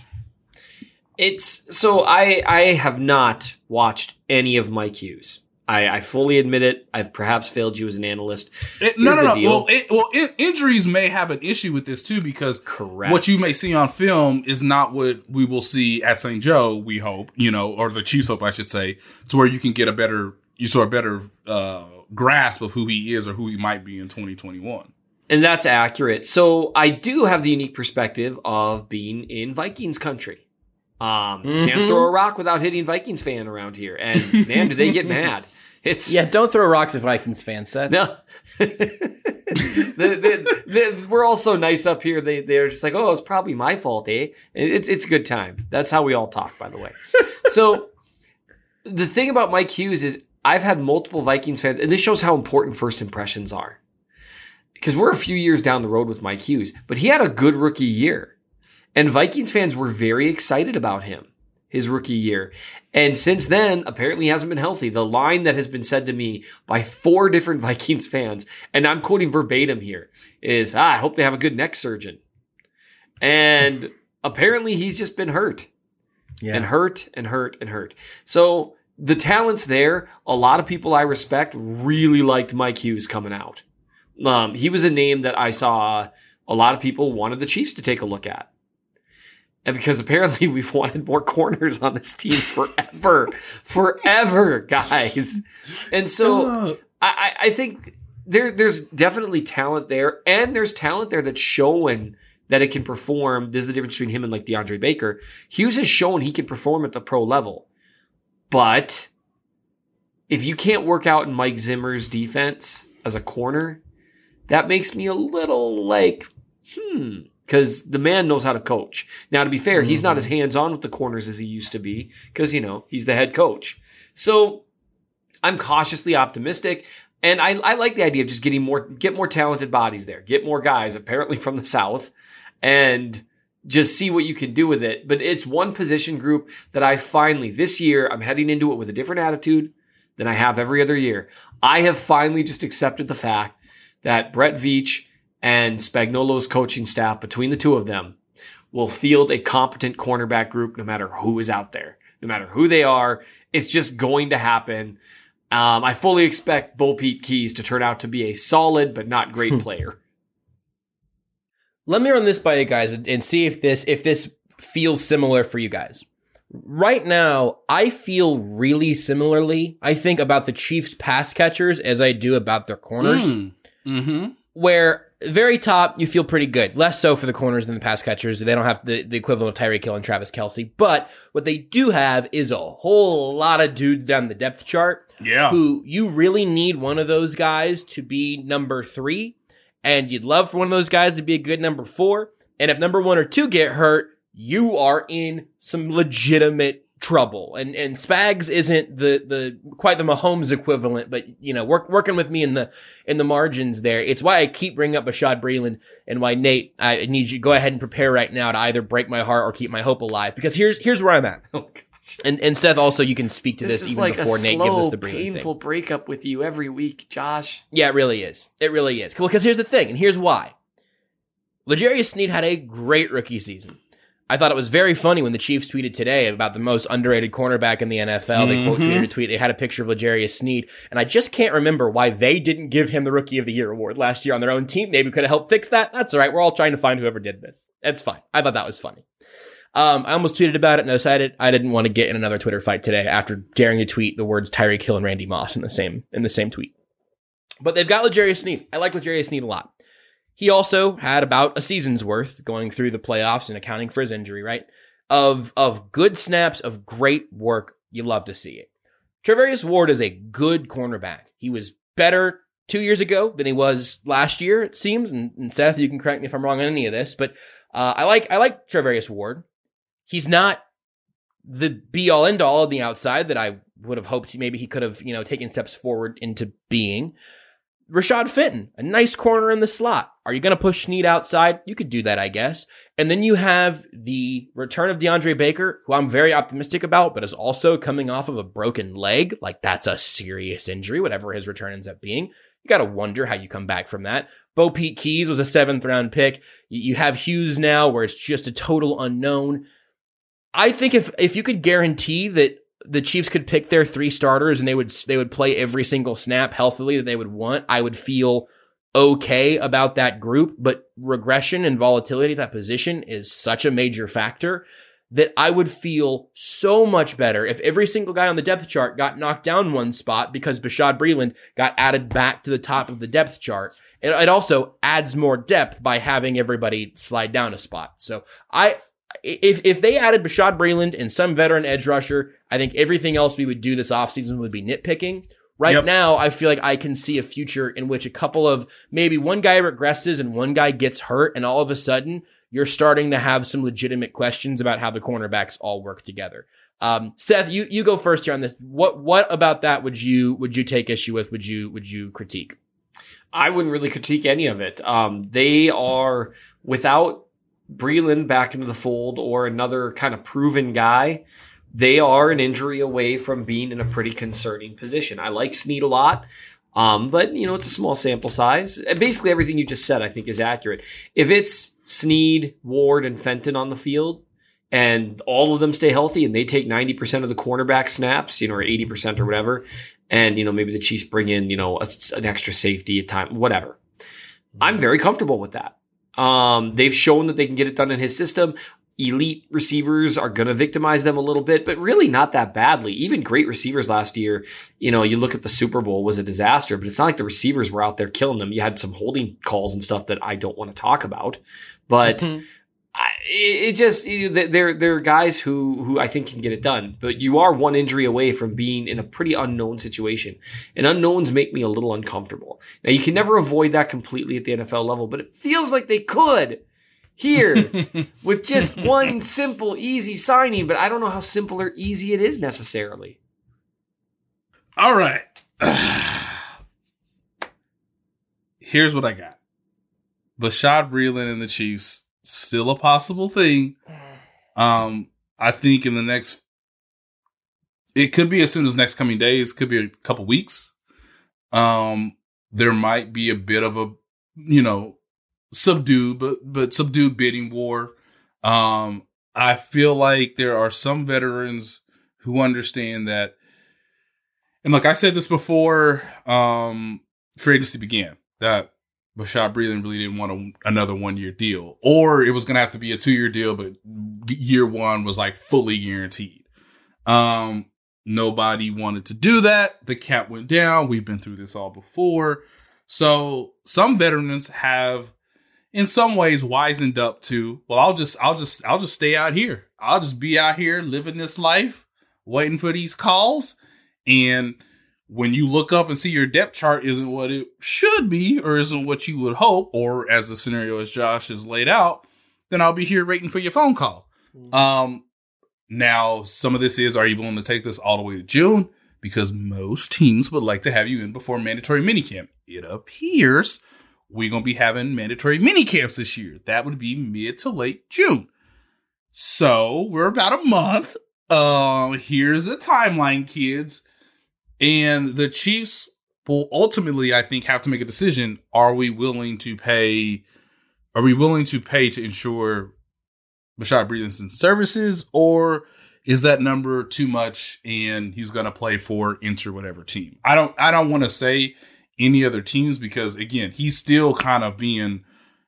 It's so I I have not watched any of Mike Hughes. I, I fully admit it. I've perhaps failed you as an analyst. It, no, no, no. Deal. Well, it, well, it, injuries may have an issue with this too because Correct. what you may see on film is not what we will see at Saint Joe. We hope, you know, or the Chiefs hope, I should say, to where you can get a better, you saw a better uh, grasp of who he is or who he might be in twenty twenty-one. And that's accurate. So I do have the unique perspective of being in Vikings country. Um, mm-hmm. Can't throw a rock without hitting Vikings fan around here. And man, do they get mad. It's Yeah, don't throw rocks at Vikings fans, Seth. no. the, the, the, we're all so nice up here. They they're just like, oh, it's probably my fault, eh? It's it's a good time. That's how we all talk, by the way. So the thing about Mike Hughes is I've had multiple Vikings fans, and this shows how important first impressions are. Because we're a few years down the road with Mike Hughes, but he had a good rookie year, and Vikings fans were very excited about him his rookie year. And since then, apparently he hasn't been healthy. The line that has been said to me by four different Vikings fans, and I'm quoting verbatim here, is, ah, I hope they have a good neck surgeon. And apparently he's just been hurt. Yeah. And hurt and hurt and hurt. So the talent's there. A lot of people I respect really liked Mike Hughes coming out. Um, he was a name that I saw a lot of people wanted the Chiefs to take a look at. And because apparently we've wanted more corners on this team forever, forever, guys. And so I, I think there, there's definitely talent there, and there's talent there that's showing that it can perform. This is the difference between him and like DeAndre Baker. Hughes has shown he can perform at the pro level. But if you can't work out in Mike Zimmer's defense as a corner, that makes me a little like, hmm, because the man knows how to coach. Now, to be fair, mm-hmm. he's not as hands-on with the corners as he used to be because, you know, he's the head coach. So I'm cautiously optimistic. And I, I like the idea of just getting more, get more talented bodies there, get more guys apparently from the South, and just see what you can do with it. But it's one position group that I finally, this year, I'm heading into it with a different attitude than I have every other year. I have finally just accepted the fact that Brett Veach and Spagnuolo's coaching staff, between the two of them, will field a competent cornerback group no matter who is out there, no matter who they are. It's just going to happen. Um, I fully expect Bo Pete Keys to turn out to be a solid but not great player. Let me run this by you guys and see if this if this feels similar for you guys. Right now, I feel really similarly, I think, about the Chiefs' pass catchers as I do about their corners. Mm. Mm-hmm. Where very top, you feel pretty good. Less so for the corners than the pass catchers. They don't have the, the equivalent of Tyreek Hill and Travis Kelce. But what they do have is a whole lot of dudes down the depth chart. Yeah. Who you really need one of those guys to be number three. And you'd love for one of those guys to be a good number four. And if number one or two get hurt, you are in some legitimate trouble. And and Spags isn't the the quite the Mahomes equivalent, but you know, work, working with me in the in the margins there. It's why I keep bringing up Bashaud Breeland, and why, Nate, I need you to go ahead and prepare right now to either break my heart or keep my hope alive. Because here's here's where I'm at. Oh, gosh. And and Seth, also, you can speak to this, this even like before Nate slow, gives us the Breeland painful thing. breakup with you every week, Josh. Yeah, it really is. It really is. Well, because here's the thing, and here's why. L'Jarius Sneed had a great rookie season. I thought it was very funny when the Chiefs tweeted today about the most underrated cornerback in the N F L. They Mm-hmm. quote tweeted a tweet. They had a picture of L'Jarius Sneed, and I just can't remember why they didn't give him the Rookie of the Year award last year on their own team. Maybe could have helped fix that. That's all right. We're all trying to find whoever did this. That's fine. I thought that was funny. Um, I almost tweeted about it and decided I didn't want to get in another Twitter fight today after daring to tweet the words Tyreek Hill and Randy Moss in the same in the same tweet. But they've got L'Jarius Sneed. I like L'Jarius Sneed a lot. He also had about a season's worth going through the playoffs and accounting for his injury, right? Of of good snaps, of great work. You love to see it. Charvarius Ward is a good cornerback. He was better two years ago than he was last year, it seems. And, and Seth, you can correct me if I'm wrong on any of this, but uh, I like I like Charvarius Ward. He's not the be-all, end-all on the outside that I would have hoped maybe he could have, you know, taken steps forward into being. Rashad Fenton, a nice corner in the slot. Are you going to push Sneed outside? You could do that, I guess. And then you have the return of DeAndre Baker, who I'm very optimistic about, but is also coming off of a broken leg. Like, that's a serious injury, whatever his return ends up being. You got to wonder how you come back from that. Bo Pete Keys was a seventh round pick. You have Hughes now, where it's just a total unknown. I think if, if you could guarantee that the Chiefs could pick their three starters and they would they would play every single snap healthily that they would want, I would feel okay about that group. But regression and volatility at that position is such a major factor that I would feel so much better if every single guy on the depth chart got knocked down one spot because Bashaud Breeland got added back to the top of the depth chart. It, it also adds more depth by having everybody slide down a spot. So I... If if they added Bashaud Breeland and some veteran edge rusher, I think everything else we would do this offseason would be nitpicking. Right Yep. now, I feel like I can see a future in which a couple of maybe one guy regresses and one guy gets hurt, and all of a sudden you're starting to have some legitimate questions about how the cornerbacks all work together. Um, Seth, you, you go first here on this. What, what about that would you, would you take issue with? Would you, would you critique? I wouldn't really critique any of it. Um, they are, without Breeland back into the fold or another kind of proven guy, they are an injury away from being in a pretty concerning position. I like Snead a lot, um, but, you know, it's a small sample size. And basically everything you just said, I think, is accurate. If it's Snead, Ward, and Fenton on the field, and all of them stay healthy, and they take ninety percent of the cornerback snaps, you know, or eighty percent or whatever, and, you know, maybe the Chiefs bring in, you know, a, an extra safety at time, whatever. I'm very comfortable with that. Um, they've shown that they can get it done in his system. Elite receivers are going to victimize them a little bit, but really not that badly. Even great receivers last year, you know, you look at the Super Bowl, was a disaster, but it's not like the receivers were out there killing them. You had some holding calls and stuff that I don't want to talk about, but mm-hmm. I, it just, you know, they're, they're guys who, who I think can get it done, but you are one injury away from being in a pretty unknown situation, and unknowns make me a little uncomfortable. Now, you can never avoid that completely at the N F L level, but it feels like they could here with just one simple, easy signing, but I don't know how simple or easy it is necessarily. All right. Here's what I got. Bashaud Breeland and the Chiefs, still a possible thing. Um, I think in the next, it could be as soon as next coming days, could be a couple weeks. Um, there might be a bit of a, you know, subdued, but but subdued bidding war. Um, I feel like there are some veterans who understand that, and look, I said this before um, free agency began, that Bashaud Breeland really didn't want a, another one-year deal, or it was going to have to be a two-year deal, but year one was like fully guaranteed. Um, nobody wanted to do that. The cap went down. We've been through this all before. So some veterans have, in some ways, wisened up to, well, I'll just, I'll just, I'll just stay out here. I'll just be out here living this life, waiting for these calls. And when you look up and see your depth chart isn't what it should be, or isn't what you would hope, or as the scenario as Josh has laid out, then I'll be here waiting for your phone call. Mm-hmm. Um, now, some of this is, are you willing to take this all the way to June? Because most teams would like to have you in before mandatory minicamp. It appears we're going to be having mandatory minicamps this year. That would be mid to late June. So we're about a month. Uh, here's a timeline, kids. And the Chiefs will ultimately, I think, have to make a decision. Are we willing to pay? Are we willing to pay to ensure Bashaud Breeland's services, or is that number too much and he's going to play for enter whatever team? I don't. I don't want to say any other teams because, again, he's still kind of being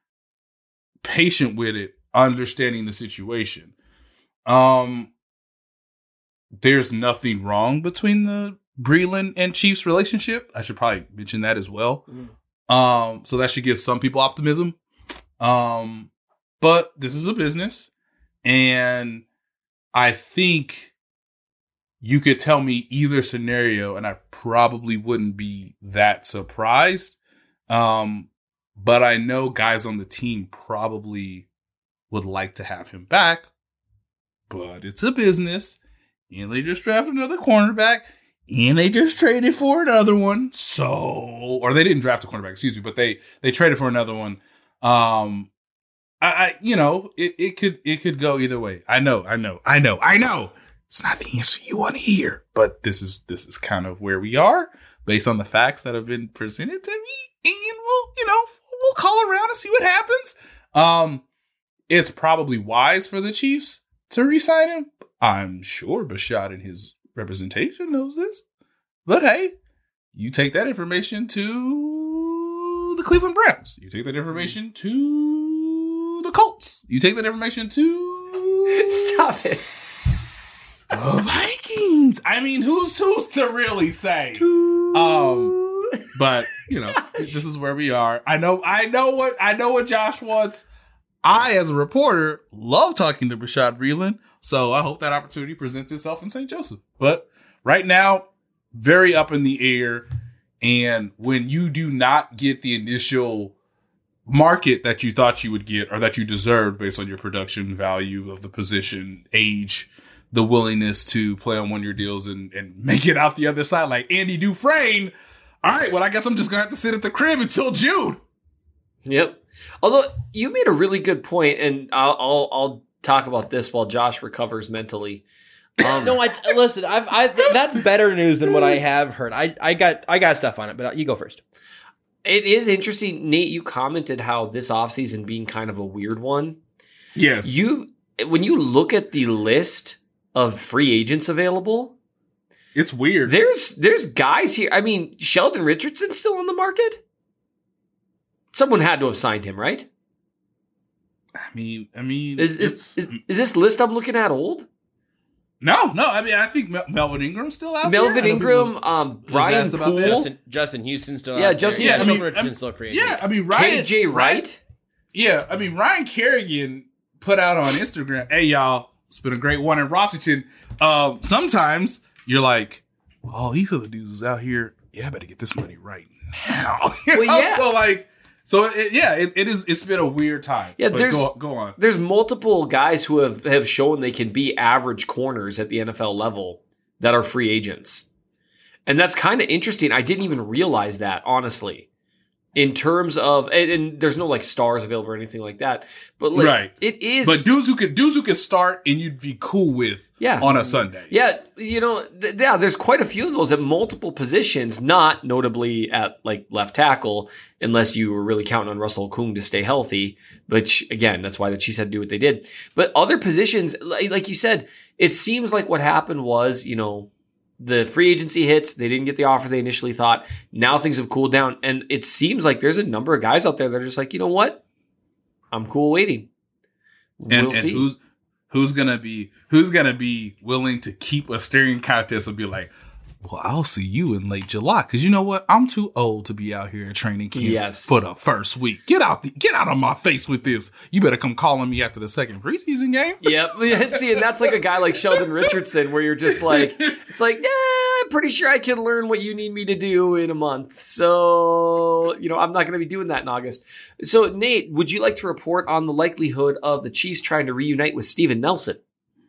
patient with it, understanding the situation. Um, there's nothing wrong between the Breeland and Chiefs relationship. I should probably mention that as well. Mm. Um, so that should give some people optimism. Um, but this is a business, and I think you could tell me either scenario, and I probably wouldn't be that surprised. Um, but I know guys on the team probably would like to have him back, but it's a business, and they just drafted another cornerback. And they just traded for another one. So, or they didn't draft a cornerback, excuse me, but they, they traded for another one. Um, I, I, you know, it, it could, it could go either way. I know, I know, I know, I know. It's not the answer you want to hear, but this is, this is kind of where we are based on the facts that have been presented to me. And we'll, you know, we'll call around and see what happens. Um, it's probably wise for the Chiefs to re-sign him. I'm sure Bashaud and his representation knows this, but hey, you take that information to the Cleveland Browns. You take that information to the Colts. You take that information to stop it. The Vikings. I mean, who's who's to really say? Um, but you know, this is where we are. I know, I know what I know what Josh wants. I, as a reporter, love talking to Bashaud Breeland. So I hope that opportunity presents itself in Saint Joseph. But right now, very up in the air. And when you do not get the initial market that you thought you would get or that you deserved based on your production value of the position, age, the willingness to play on one-year deals and, and make it out the other side like Andy Dufresne, all right, well, I guess I'm just going to have to sit at the crib until June. Yep. Although you made a really good point, and I'll I'll, I'll talk about this while Josh recovers mentally. Um, No, I listen. I've, I that's better news than what I have heard. I, I got I got stuff on it, but you go first. It is interesting, Nate. You commented how this offseason being kind of a weird one. Yes. You when you look at the list of free agents available, it's weird. There's there's guys here. I mean, Sheldon Richardson's still on the market. Someone had to have signed him, right? I mean, I mean, is is, is, is this list I'm looking at old? No, no. I mean, I think Mel- Melvin Ingram's still out Melvin there. Ingram, People, um, Brian Poole, Justin, Justin Houston still. Yeah, out Justin. there. Yeah, I Sheldon mean, Richardson's I still free. Yeah, agent. I mean, Ryan K J Wright. Yeah, I mean, Ryan Kerrigan put out on Instagram, "Hey y'all, it's been a great one in Washington." Um, sometimes you're like, "Oh, these other dudes is out here. Yeah, I better get this money right now." You Well, know? yeah. So like, so it, yeah, it, it is. It's been a weird time. Yeah, But there's go, go on. There's multiple guys who have, have shown they can be average corners at the N F L level that are free agents. And that's kind of interesting. I didn't even realize that, honestly. In terms of, and, and there's no like stars available or anything like that. But like, Right. it is. But dudes who could dudes who could start and you'd be cool with Yeah. on a Sunday. Yeah, you know, th- yeah, there's quite a few of those at multiple positions, not notably at like left tackle, unless you were really counting on Russell Okung to stay healthy, which again, that's why the Chiefs had to do what they did. But other positions, like, like you said, it seems like what happened was, you know, the free agency hits, they didn't get the offer they initially thought. Now things have cooled down, and it seems like there's a number of guys out there that are just like, you know what? I'm cool waiting. We'll And, and see. who's who's gonna be who's gonna be willing to keep a staring contest and be like, well, I'll see you in late July because you know what? I'm too old to be out here in training camp Yes. for the first week. Get out the get out of my face with this. You better come calling me after the second preseason game. Yep. See, and that's like a guy like Sheldon Richardson, where you're just like, it's like, yeah, I'm pretty sure I can learn what you need me to do in a month. So, you know, I'm not going to be doing that in August. So, Nate, would you like to report on the likelihood of the Chiefs trying to reunite with Steven Nelson?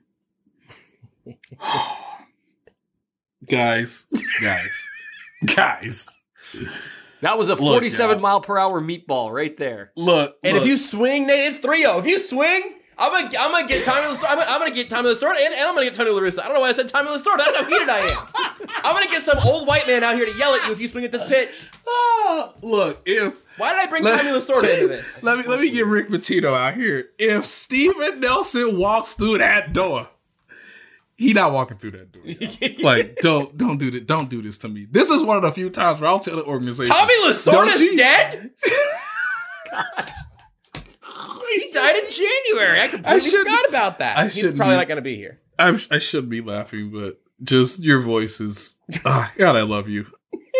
Guys, guys, guys. That was a Look, forty-seven y'all. mile per hour meatball right there. Look, And look. if you swing, Nate, it's three oh. If you swing, I'm gonna I'm gonna get Tommy Lasorda. I'm, gonna- I'm gonna get Tommy Lasorda, and, and I'm gonna get Tony La Russa. I don't know why I said Tommy Lasorda. That's how heated I am. I'm gonna get some old white man out here to yell at you if you swing at this pitch. Ah, look, if Why did I bring Let- Tommy Lasorda into this? let me let me get Rick Pitino out here. If Steven Nelson walks through that door, he not walking through that door. Like, don't don't do this. Don't do this to me. This is one of the few times where I'll tell the organization. Tommy Don't Lasorda's you- dead? He died in January. I completely shouldn't- forgot about that. I He's shouldn't probably be- not gonna be here. I'm, I shouldn't be laughing, but just your voice is. Oh, God, I love you.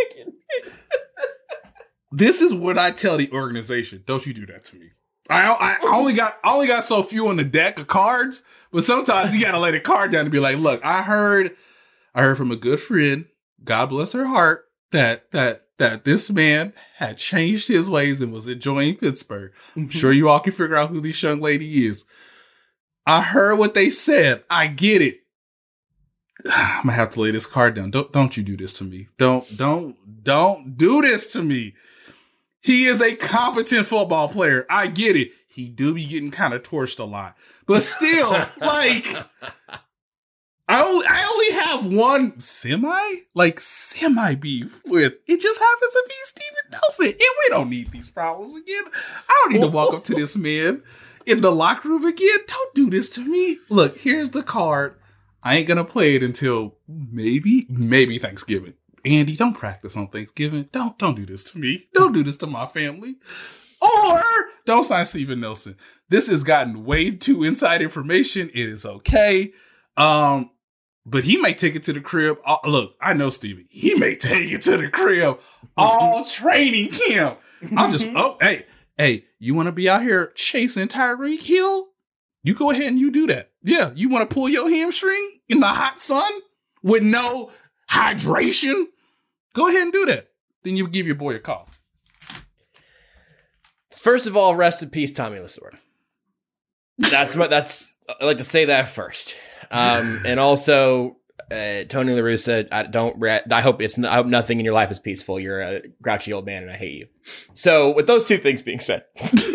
This is what I tell the organization. Don't you do that to me. I, I only got I only got so few on the deck of cards, but sometimes you gotta lay the card down and be like, look, I heard I heard from a good friend, God bless her heart, that that that this man had changed his ways and was enjoying Pittsburgh. I'm sure you all can figure out who this young lady is. I heard what they said. I get it. I'm gonna have to lay this card down. Don't don't you do this to me. Don't don't don't do this to me. He is a competent football player. I get it. He do be getting kind of torched a lot. But still, like, I only, I only have one semi, like, semi beef with. It just happens to be Steven Nelson. And we don't need these problems again. I don't need to walk up to this man in the locker room again. Don't do this to me. Look, here's the card. I ain't going to play it until maybe, maybe Thanksgiving. Andy, don't practice on Thanksgiving. Don't don't do this to me. Don't do this to my family. Or don't sign Steven Nelson. This has gotten way too inside information. It is okay. Um, but he may take it to the crib. Uh, look, I know Steven. He may take it to the crib all training camp. I'll just, oh, hey, hey, you want to be out here chasing Tyreek Hill? You go ahead and you do that. Yeah, you want to pull your hamstring in the hot sun with no hydration, go ahead and do that. Then you give your boy a call. First of all, rest in peace, Tommy Lasorda. That's my, that's I like to say that first. Um, and also, uh, Tony La Russa, I don't. I hope it's. I hope nothing in your life is peaceful. You're a grouchy old man, and I hate you. So, with those two things being said,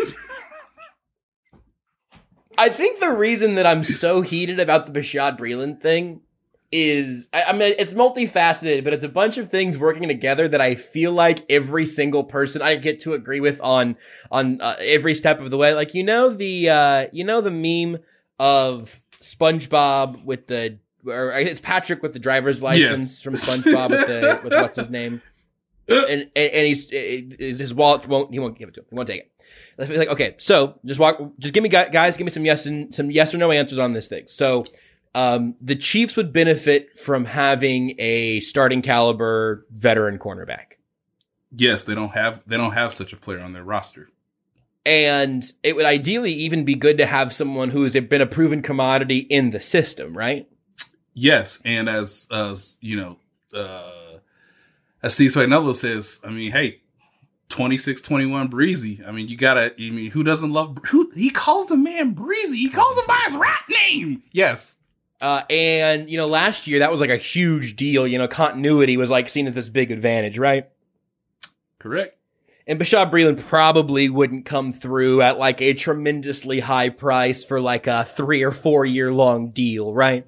I think the reason that I'm so heated about the Bashaud Breeland thing is, I, I mean, it's multifaceted, but it's a bunch of things working together that I feel like every single person I get to agree with on on uh, every step of the way. Like, you know the uh, you know the meme of SpongeBob with the, or it's Patrick with the driver's license yes. from SpongeBob with the with what's his name, and and, and he's his wallet won't he won't give it to him. He won't take it. It's like, okay, so just walk, just give me guys, give me some yes and some yes or no answers on this thing. So. Um, the Chiefs would benefit from having a starting caliber veteran cornerback. Yes, they don't have they don't have such a player on their roster. And it would ideally even be good to have someone who has been a proven commodity in the system, right? Yes, and as as you know, uh, as Steve Spagnuolo says, I mean, hey, twenty-six twenty-one Breezy. I mean, you gotta. I mean, who doesn't love? Who he calls the man Breezy? He calls him by his rap name. Yes. Uh, and, you know, last year, that was like a huge deal. You know, continuity was like seen as this big advantage, right? Correct. And Bashaud Breeland probably wouldn't come through at like a tremendously high price for like a three or four year long deal, right?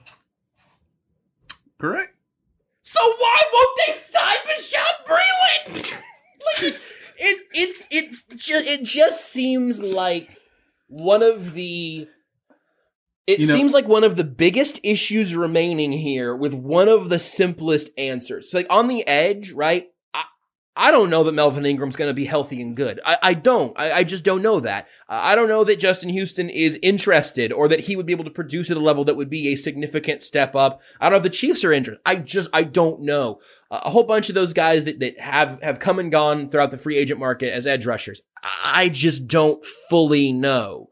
Correct. So why won't they sign Bashaud Breeland? Like, it, it's, it's just, it just seems like one of the... It you know, seems like one of the biggest issues remaining here with one of the simplest answers. So like on the edge, right? I, I don't know that Melvin Ingram's going to be healthy and good. I, I don't. I, I just don't know that. I don't know that Justin Houston is interested or that he would be able to produce at a level that would be a significant step up. I don't know if the Chiefs are interested. I just, I don't know. Uh, a whole bunch of those guys that, that have, have come and gone throughout the free agent market as edge rushers. I just don't fully know.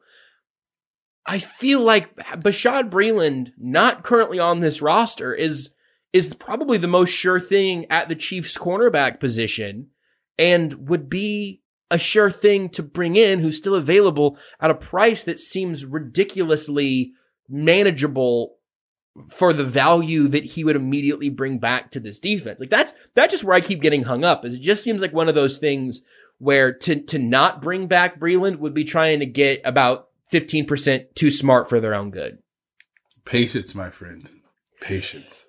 I feel like Bashaud Breeland, not currently on this roster, is is probably the most sure thing at the Chiefs cornerback position and would be a sure thing to bring in who's still available at a price that seems ridiculously manageable for the value that he would immediately bring back to this defense. Like that's that's just where I keep getting hung up. Is it just seems like one of those things where to to not bring back Breeland would be trying to get about fifteen percent too smart for their own good. Patience, my friend. Patience.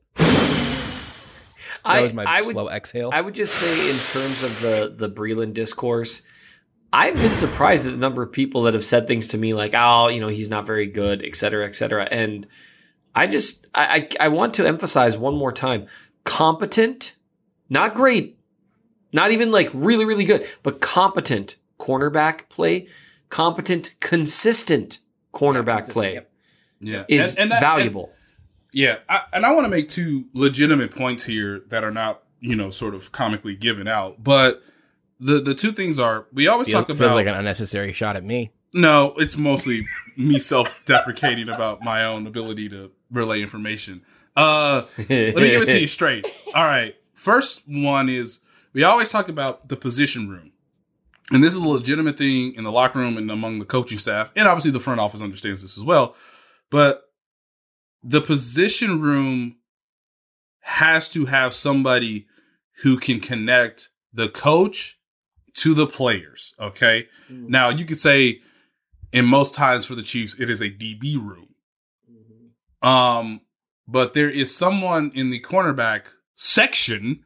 That was my I, I slow would, exhale. I would just say in terms of the, the Breeland discourse, I've been surprised at the number of people that have said things to me like, oh, you know, he's not very good, et cetera, et cetera. And I just, I, I, I want to emphasize one more time, competent, not great, not even like really, really good, but competent cornerback play. Competent, consistent cornerback yeah, consistent, play yep. yeah. is and, and that, valuable. And, yeah, I, and I want to make two legitimate points here that are not, you know, sort of comically given out. But the the two things are, we always feels, talk about... Feels like an unnecessary shot at me. No, it's mostly me self-deprecating about my own ability to relay information. Uh, let me give it to you straight. All right. First one is, we always talk about the position room. And this is a legitimate thing in the locker room and among the coaching staff. And obviously the front office understands this as well. But the position room has to have somebody who can connect the coach to the players. Okay. Mm-hmm. Now you could say in most times for the Chiefs, it is a D B room. Mm-hmm. Um, but there is someone in the cornerback section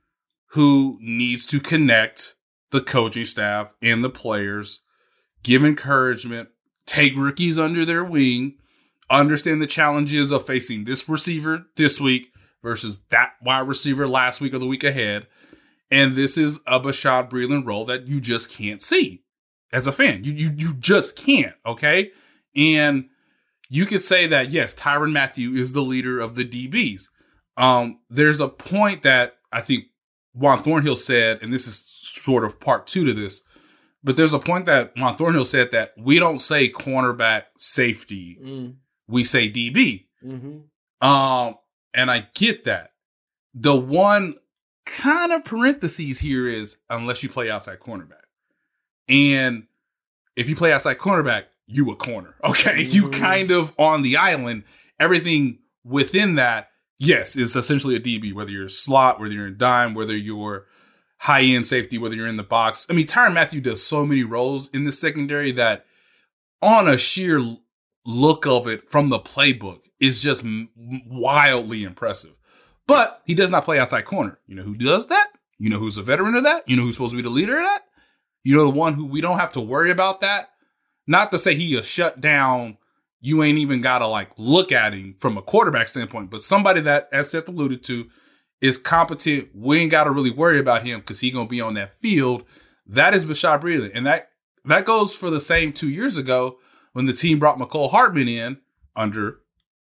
who needs to connect the coaching staff and the players, give encouragement, take rookies under their wing, understand the challenges of facing this receiver this week versus that wide receiver last week or the week ahead. And this is a Bashaud Breeland role that you just can't see as a fan. You, you, you just can't. Okay. And you could say that, yes, Tyrann Mathieu is the leader of the D Bs. Um, there's a point that I think Juan Thornhill said, and this is sort of part two to this, but there's a point that Juan Thornhill said that we don't say cornerback safety, mm. we say D B. Mm-hmm. Um, and I get that. the one kind of parentheses here is unless you play outside cornerback. And if you play outside cornerback, you a corner. Okay. Mm-hmm. You kind of on the island. Everything within that, yes, is essentially a D B, whether you're a slot, whether you're in dime, whether you're high end safety, whether you're in the box. I mean, Tyrann Mathieu does so many roles in the secondary that on a sheer look of it from the playbook is just m- wildly impressive. But he does not play outside corner. You know who does that? You know who's a veteran of that? You know who's supposed to be the leader of that? You know the one who we don't have to worry about that? Not to say he is shut down. You ain't even got to like look at him from a quarterback standpoint, but somebody that, as Seth alluded to, is competent. We ain't got to really worry about him because he's going to be on that field. That is Bashaud Breeland. And that, that goes for the same two years ago when the team brought McCole Hartman in under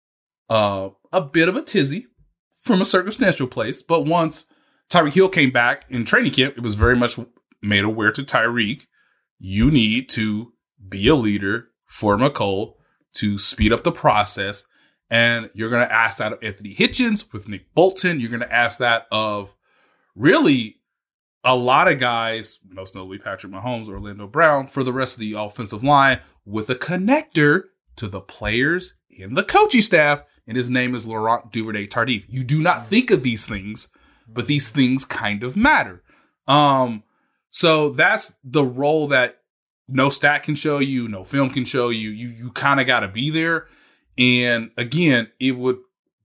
uh, a bit of a tizzy from a circumstantial place. But once Tyreek Hill came back in training camp, it was very much made aware to Tyreek, you need to be a leader for McCole to speed up the process. And you're going to ask that of Anthony Hitchens with Nick Bolton. You're going to ask that of really a lot of guys, most notably Patrick Mahomes, Orlando Brown, for the rest of the offensive line with a connector to the players and the coaching staff. And his name is Laurent Duvernay-Tardif. You do not think of these things, but these things kind of matter. Um, so that's the role that no stat can show you, no film can show you. You you kind of got to be there. And again, it would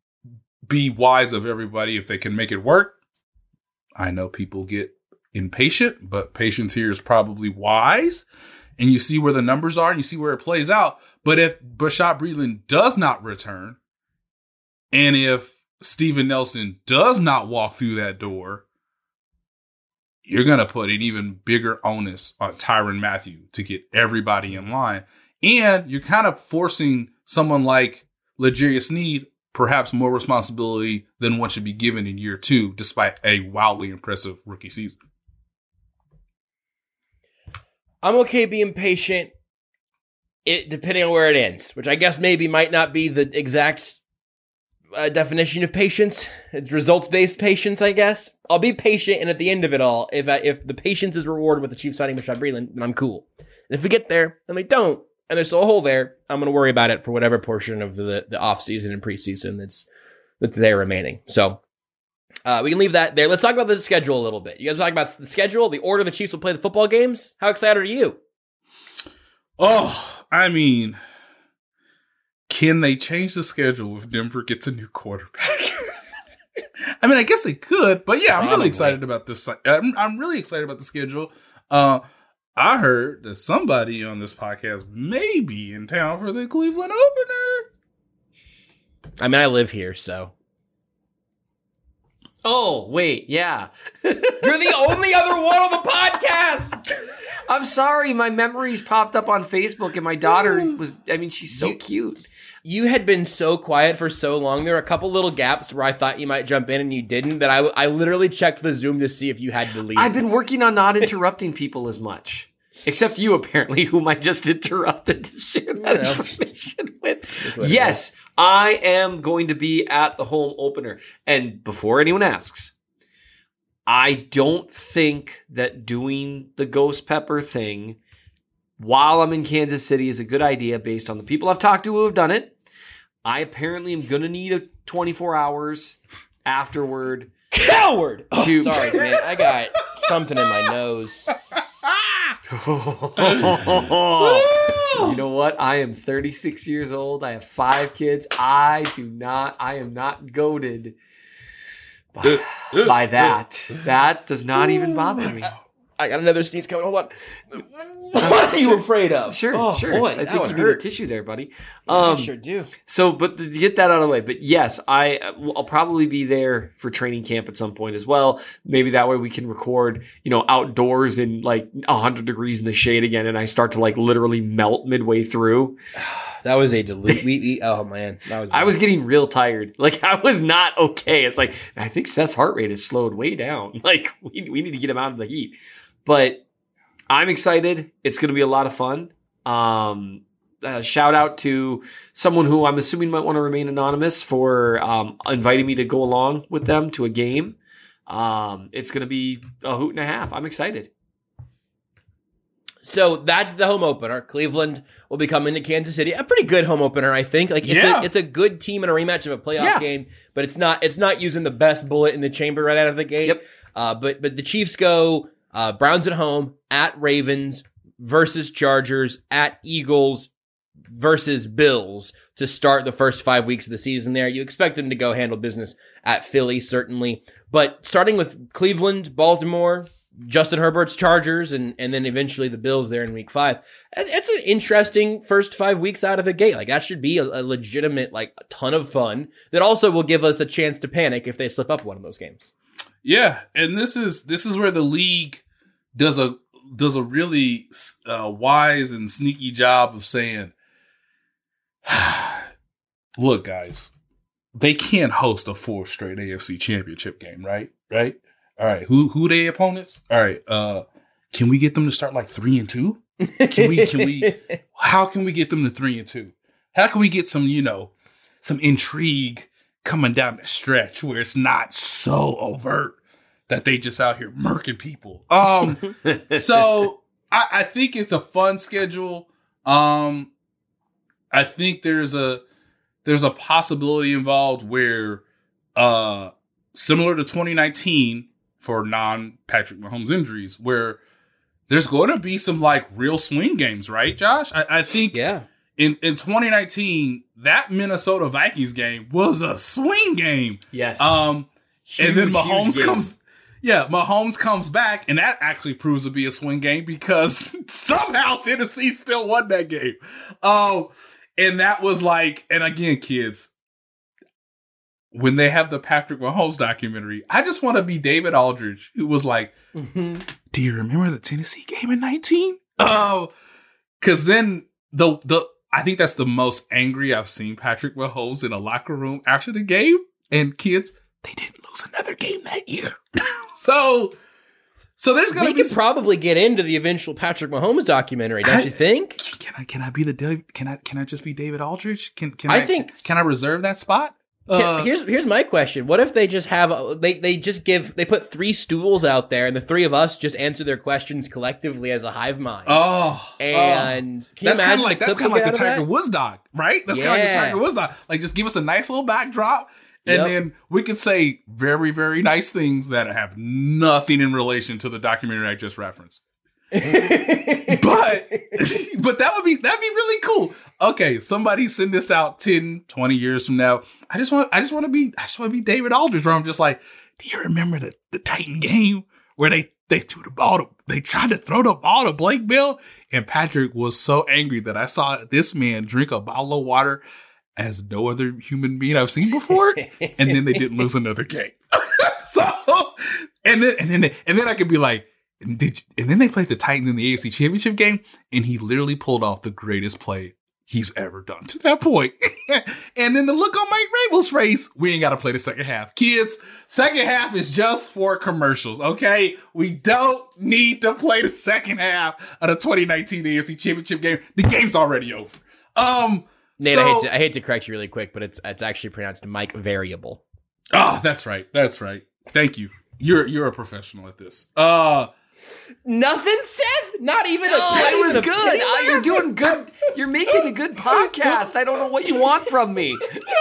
be wise of everybody if they can make it work. I know people get impatient, but patience here is probably wise. And you see where the numbers are and you see where it plays out. But if Bashaud Breeland does not return, and if Steven Nelson does not walk through that door, you're going to put an even bigger onus on Tyrann Mathieu to get everybody in line. And you're kind of forcing someone like L'Jarius Sneed perhaps more responsibility than one should be given in year two, despite a wildly impressive rookie season. I'm okay being patient, it depending on where it ends, which I guess maybe might not be the exact uh, definition of patience. It's results-based patience, I guess. I'll be patient, and at the end of it all, if I, if the patience is rewarded with the Chiefs signing Bashaud Breeland, then I'm cool. And if we get there, and they don't, and there's still a hole there, I'm going to worry about it for whatever portion of the, the offseason and preseason that's, that's there remaining. So uh, we can leave that there. Let's talk about the schedule a little bit. You guys talk about the schedule, the order the Chiefs will play the football games. How excited are you? Oh, I mean, can they change the schedule if Denver gets a new quarterback? I mean, I guess they could, but yeah, I'm Probably. really excited about this. I'm, I'm really excited about the schedule. Uh, I heard that somebody on this podcast may be in town for the Cleveland opener. I mean, I live here, so. Oh, wait, yeah. You're the only other one on the podcast! I'm sorry, my memories popped up on Facebook, and my daughter was, I mean, she's so you, cute. You had been so quiet for so long. There were a couple little gaps where I thought you might jump in and you didn't, that I, I literally checked the Zoom to see if you had to leave. I've been working on not interrupting people as much. Except you, apparently, whom I just interrupted to share that information with. Yes, I am going to be at the home opener. And before anyone asks, I don't think that doing the Ghost Pepper thing while I'm in Kansas City is a good idea based on the people I've talked to who have done it. I apparently am going to need a twenty-four hours afterward. Coward! Oh, sorry, man. I got something in my nose. You know what? I am thirty-six years old. I have five kids. I do not, I am not goated by, by that. That does not even bother me. I got another sneeze coming. Hold on. What are you afraid of? Sure, oh, sure. Boy, I think you hurt. need a tissue there, buddy. Um, um, I sure do. So, but to get that out of the way, but yes, I, I'll probably be there for training camp at some point as well. Maybe that way we can record, you know, outdoors in like one hundred degrees in the shade again, and I start to like literally melt midway through. That was a delete. We, we, oh man, that was. I was getting real tired. Like I was not okay. It's like I think Seth's heart rate has slowed way down. Like we we need to get him out of the heat. But I'm excited. It's going to be a lot of fun. Um, uh, shout out to someone who I'm assuming might want to remain anonymous for um, inviting me to go along with them to a game. Um, it's going to be a hoot and a half. I'm excited. So that's the home opener. Cleveland will be coming to Kansas City. A pretty good home opener, I think. Like it's Yeah. a it's a good team in a rematch of a playoff Yeah. game, but it's not it's not using the best bullet in the chamber right out of the gate. Yep. Uh, but but the Chiefs go uh, Browns at home, at Ravens versus Chargers, at Eagles versus Bills to start the first five weeks of the season there. You expect them to go handle business at Philly, certainly. But starting with Cleveland, Baltimore, Justin Herbert's Chargers, and, and then eventually the Bills there in week five. It's an interesting first five weeks out of the gate. Like that should be a, a legitimate, like a ton of fun that also will give us a chance to panic if they slip up one of those games. Yeah, and this is this is where the league does a does a really uh, wise and sneaky job of saying, "Look, guys, they can't host a four straight A F C Championship game, right? Right? All right, who who they opponents? All right, uh, can we get them to start like three and two? Can we? Can we? How can we get them to three and two? How can we get some, you know, some intrigue coming down the stretch where it's not so overt that they just out here murking people? Um, so I, I think it's a fun schedule. Um, I think there's a there's a possibility involved where, uh, similar to twenty nineteen. For non-Patrick Mahomes injuries, where there's going to be some like real swing games, right, Josh? I, I think Yeah. in, in twenty nineteen, that Minnesota Vikings game was a swing game. Yes. Um, and then Huge, Mahomes huge game. comes, yeah, Mahomes comes back, and that actually proves to be a swing game because somehow Tennessee still won that game. Oh, and that was like, and again, kids, when they have the Patrick Mahomes documentary, I just want to be David Aldridge, who was like, Mm-hmm. do you remember the Tennessee game in nineteen? Oh, because then the, the, I think that's the most angry I've seen Patrick Mahomes in a locker room after the game. And kids, they didn't lose another game that year. so, so there's going We to be could some, probably get into the eventual Patrick Mahomes documentary, don't I- you think? can I, can I be the, Dav- can I, can I just be David Aldridge? Can, can I I, think- can I reserve that spot? Here- Uh, here's here's my question. What if they just have a, they they just give they put three stools out there and the three of us just answer their questions collectively as a hive mind? oh, and oh. can you that's kind imagine of like the that's clips kind of we like get the out of Tiger that? Woods doc, right? That's kind of like the Yeah. Tiger Woods doc. Like, just give us a nice little backdrop, and Yep. then we could say very, very nice things that have nothing in relation to the documentary I just referenced. but but that would be that'd be really cool. Okay, somebody send this out ten, twenty years from now. I just want I just want to be I just want to be David Aldridge, where I'm just like, do you remember the, the Titan game where they they threw the ball to, they tried to throw the ball to Blake Bill, and Patrick was so angry that I saw this man drink a bottle of water as no other human being I've seen before, and then they didn't lose another game. so and then and then they, and then I could be like, and did you, and then they played the Titans in the A F C Championship game, and he literally pulled off the greatest play he's ever done to that point. And then the look on Mike Vrabel's face, we ain't got to play the second half. Kids, second half is just for commercials, okay? We don't need to play the second half of the twenty nineteen A F C Championship game. The game's already over. Um, Nate, so, I hate to I hate to correct you really quick, but it's it's actually pronounced Mike Variable. Oh, that's right. That's right. Thank you. You're you're a professional at this. Uh Nothing, Seth. Not even a. Oh, not it was even a good. penny Uh, you're left? doing good. You're making a good podcast. I don't know what you want from me.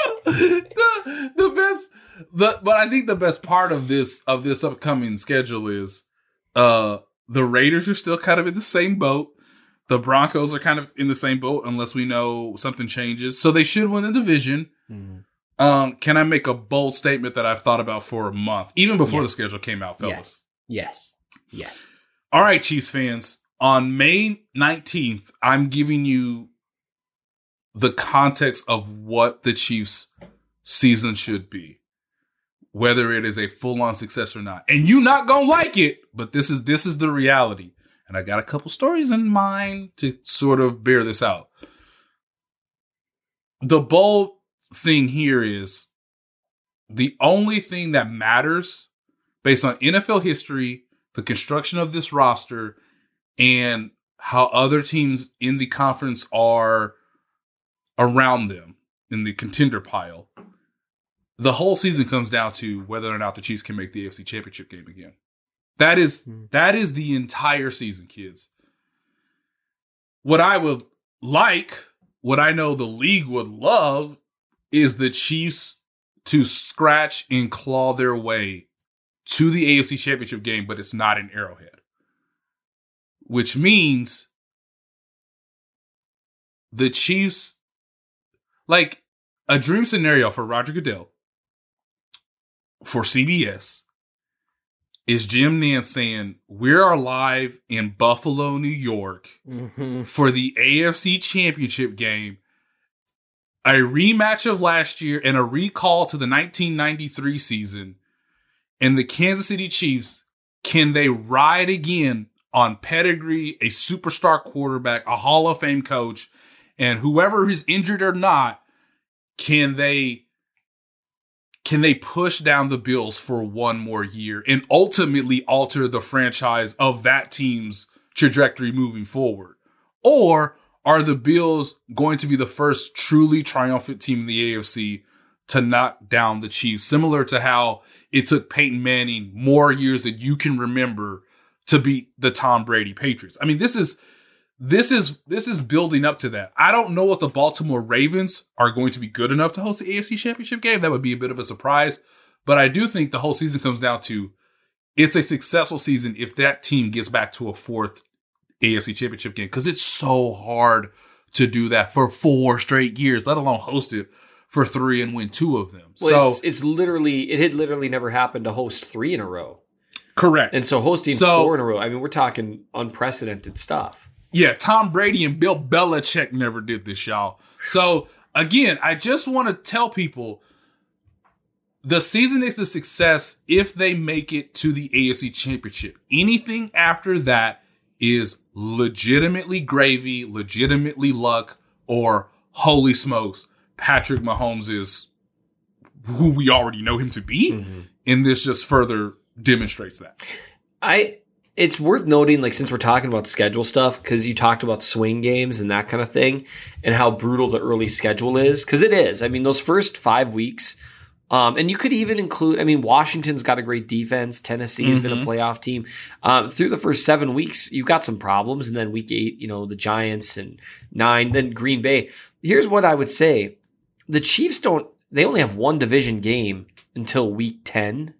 the, the best the but I think the best part of this of this upcoming schedule is uh the Raiders are still kind of in the same boat. The Broncos are kind of in the same boat unless we know something changes. So they should win the division. Mm-hmm. Um, can I make a bold statement that I've thought about for a month, even before Yes. the schedule came out, fellas? Yes. Yes. Yes. All right, Chiefs fans. On May nineteenth, I'm giving you the context of what the Chiefs season should be, whether it is a full-on success or not. And you not gonna like it, but this is this is the reality. And I got a couple stories in mind to sort of bear this out. The bold thing here is the only thing that matters based on N F L history, the construction of this roster, and how other teams in the conference are around them in the contender pile, the whole season comes down to whether or not the Chiefs can make the A F C Championship game again. That is that is the entire season, kids. What I would like, what I know the league would love, is the Chiefs to scratch and claw their way to the A F C Championship game, but it's not an Arrowhead. Which means the Chiefs, like a dream scenario for Roger Goodell, for C B S, is Jim Nantz saying, we are live in Buffalo, New York mm-hmm. for the A F C Championship game, a rematch of last year and a recall to the nineteen ninety-three season. And the Kansas City Chiefs, can they ride again on pedigree, a superstar quarterback, a Hall of Fame coach, and whoever is injured or not, can they Can they push down the Bills for one more year and ultimately alter the franchise of that team's trajectory moving forward? Or are the Bills going to be the first truly triumphant team in the A F C to knock down the Chiefs, similar to how it took Peyton Manning more years than you can remember to beat the Tom Brady Patriots? I mean, this is This is this is building up to that. I don't know if the Baltimore Ravens are going to be good enough to host the A F C Championship game. That would be a bit of a surprise. But I do think the whole season comes down to, it's a successful season if that team gets back to a fourth A F C Championship game. Because it's so hard to do that for four straight years, let alone host it for three and win two of them. Well, so it's, it's literally, it had literally never happened to host three in a row. Correct. And so hosting so, four in a row, I mean, we're talking unprecedented stuff. Yeah, Tom Brady and Bill Belichick never did this, y'all. So, again, I just want to tell people the season is a success if they make it to the A F C Championship. Anything after that is legitimately gravy, legitimately luck, or holy smokes, Patrick Mahomes is who we already know him to be. Mm-hmm. And this just further demonstrates that. I... It's worth noting, like, since we're talking about schedule stuff, because you talked about swing games and that kind of thing, and how brutal the early schedule is, because it is. I mean, those first five weeks, um, and you could even include, I mean, Washington's got a great defense. Tennessee's mm-hmm. been a playoff team. Um, through the first seven weeks, you've got some problems, and then week eight, you know, the Giants, and nine, then Green Bay. Here's what I would say. The Chiefs don't, they only have one division game until week ten.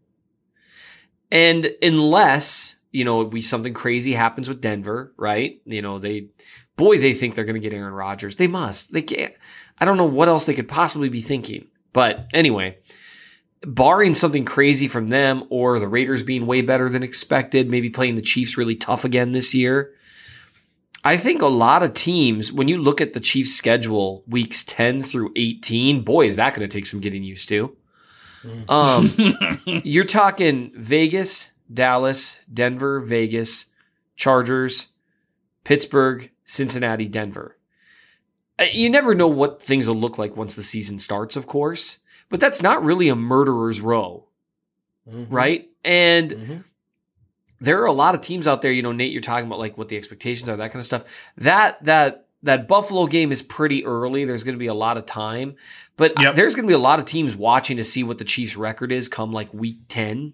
And unless... you know, we something crazy happens with Denver, right? You know, they, boy, they think they're going to get Aaron Rodgers. They must. They can't. I don't know what else they could possibly be thinking. But anyway, barring something crazy from them or the Raiders being way better than expected, maybe playing the Chiefs really tough again this year, I think a lot of teams, when you look at the Chiefs' schedule, weeks ten through eighteen, boy, is that going to take some getting used to. Um, you're talking Vegas, Dallas, Denver, Vegas, Chargers, Pittsburgh, Cincinnati, Denver. You never know what things will look like once the season starts, of course, but that's not really a murderer's row, mm-hmm. right? And mm-hmm. there are a lot of teams out there, you know, Nate, you're talking about like what the expectations are, that kind of stuff. That, that, that Buffalo game is pretty early. There's going to be a lot of time, but yep. there's going to be a lot of teams watching to see what the Chiefs' record is come like week ten.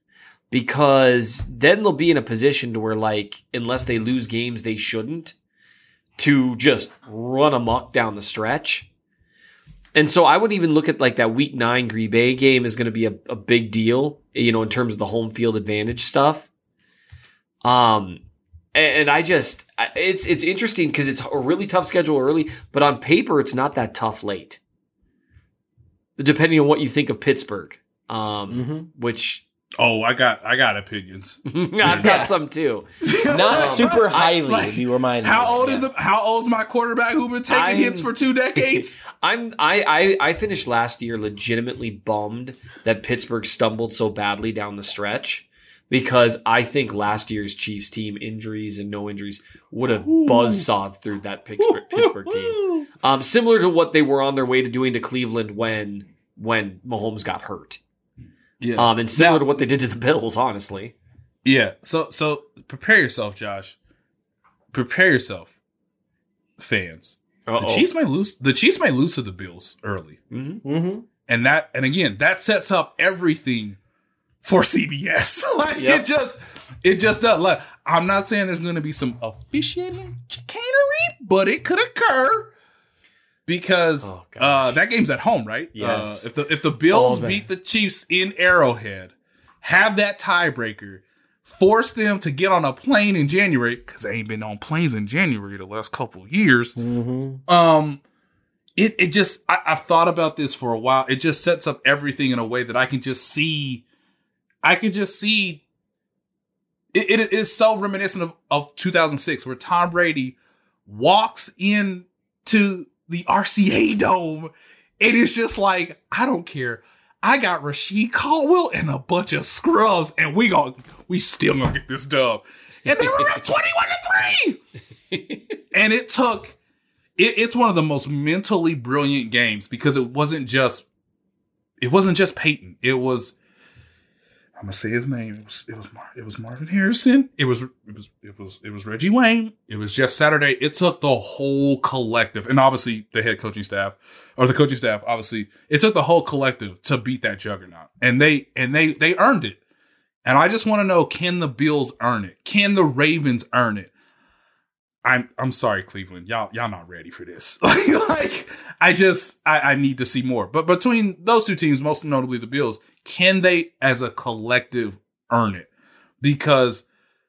Because then they'll be in a position to where, like, unless they lose games they shouldn't, to just run amok down the stretch. And so I would even look at, like, that week nine Green Bay game is going to be a, a big deal, you know, in terms of the home field advantage stuff. Um, and, and I just, it's it's interesting because it's a really tough schedule early, but on paper it's not that tough late. Depending on what you think of Pittsburgh, um, mm-hmm. which... Oh, I got I got opinions. I've got some too. Not super highly, like, if you remind how me. Old yeah. is it, how old is my quarterback who's been taking I'm, hits for two decades? I'm I, I I finished last year legitimately bummed that Pittsburgh stumbled so badly down the stretch, because I think last year's Chiefs team, injuries and no injuries, would have buzzsawed through that Pittsburgh, Pittsburgh team. Um, similar to what they were on their way to doing to Cleveland when when Mahomes got hurt. Yeah. Um, and similar now, to what they did to the Bills, honestly. Yeah. So so prepare yourself, Josh. Prepare yourself, fans. Uh-oh. the Chiefs might lose. The Chiefs might lose to the Bills early, Mm-hmm. Mm-hmm. and that and again that sets up everything for C B S. Like Yep. it just it just does. Like, I'm not saying there's going to be some officiating chicanery, but it could occur. Because Oh, gosh. uh, that game's at home, right? Yes. Uh, if the if the Bills Oh, man. beat the Chiefs in Arrowhead, have that tiebreaker, force them to get on a plane in January, because they ain't been on planes in January the last couple of years. Mm-hmm. Um, it it just I, I've thought about this for a while. It just sets up everything in a way that I can just see. I can just see. It, it is so reminiscent of, of two thousand six, where Tom Brady walks in to the R C A Dome, and it's just like, I don't care. I got Rasheed Caldwell and a bunch of scrubs, and we gon' we still gonna get this dub. And they were up twenty-one to three. And it took it, it's one of the most mentally brilliant games, because it wasn't just it wasn't just Peyton. It was I'm gonna say his name. It was it was, Mar- it was Marvin Harrison. It was it was it was it was Reggie Wayne. It was Jeff Saturday. It took the whole collective, and obviously the head coaching staff or the coaching staff. Obviously, it took the whole collective to beat that juggernaut, and they and they they earned it. And I just want to know: can the Bills earn it? Can the Ravens earn it? I'm I'm sorry, Cleveland. Y'all y'all not ready for this. like, like I just I, I need to see more. But between those two teams, most notably the Bills, can they as a collective earn it? Because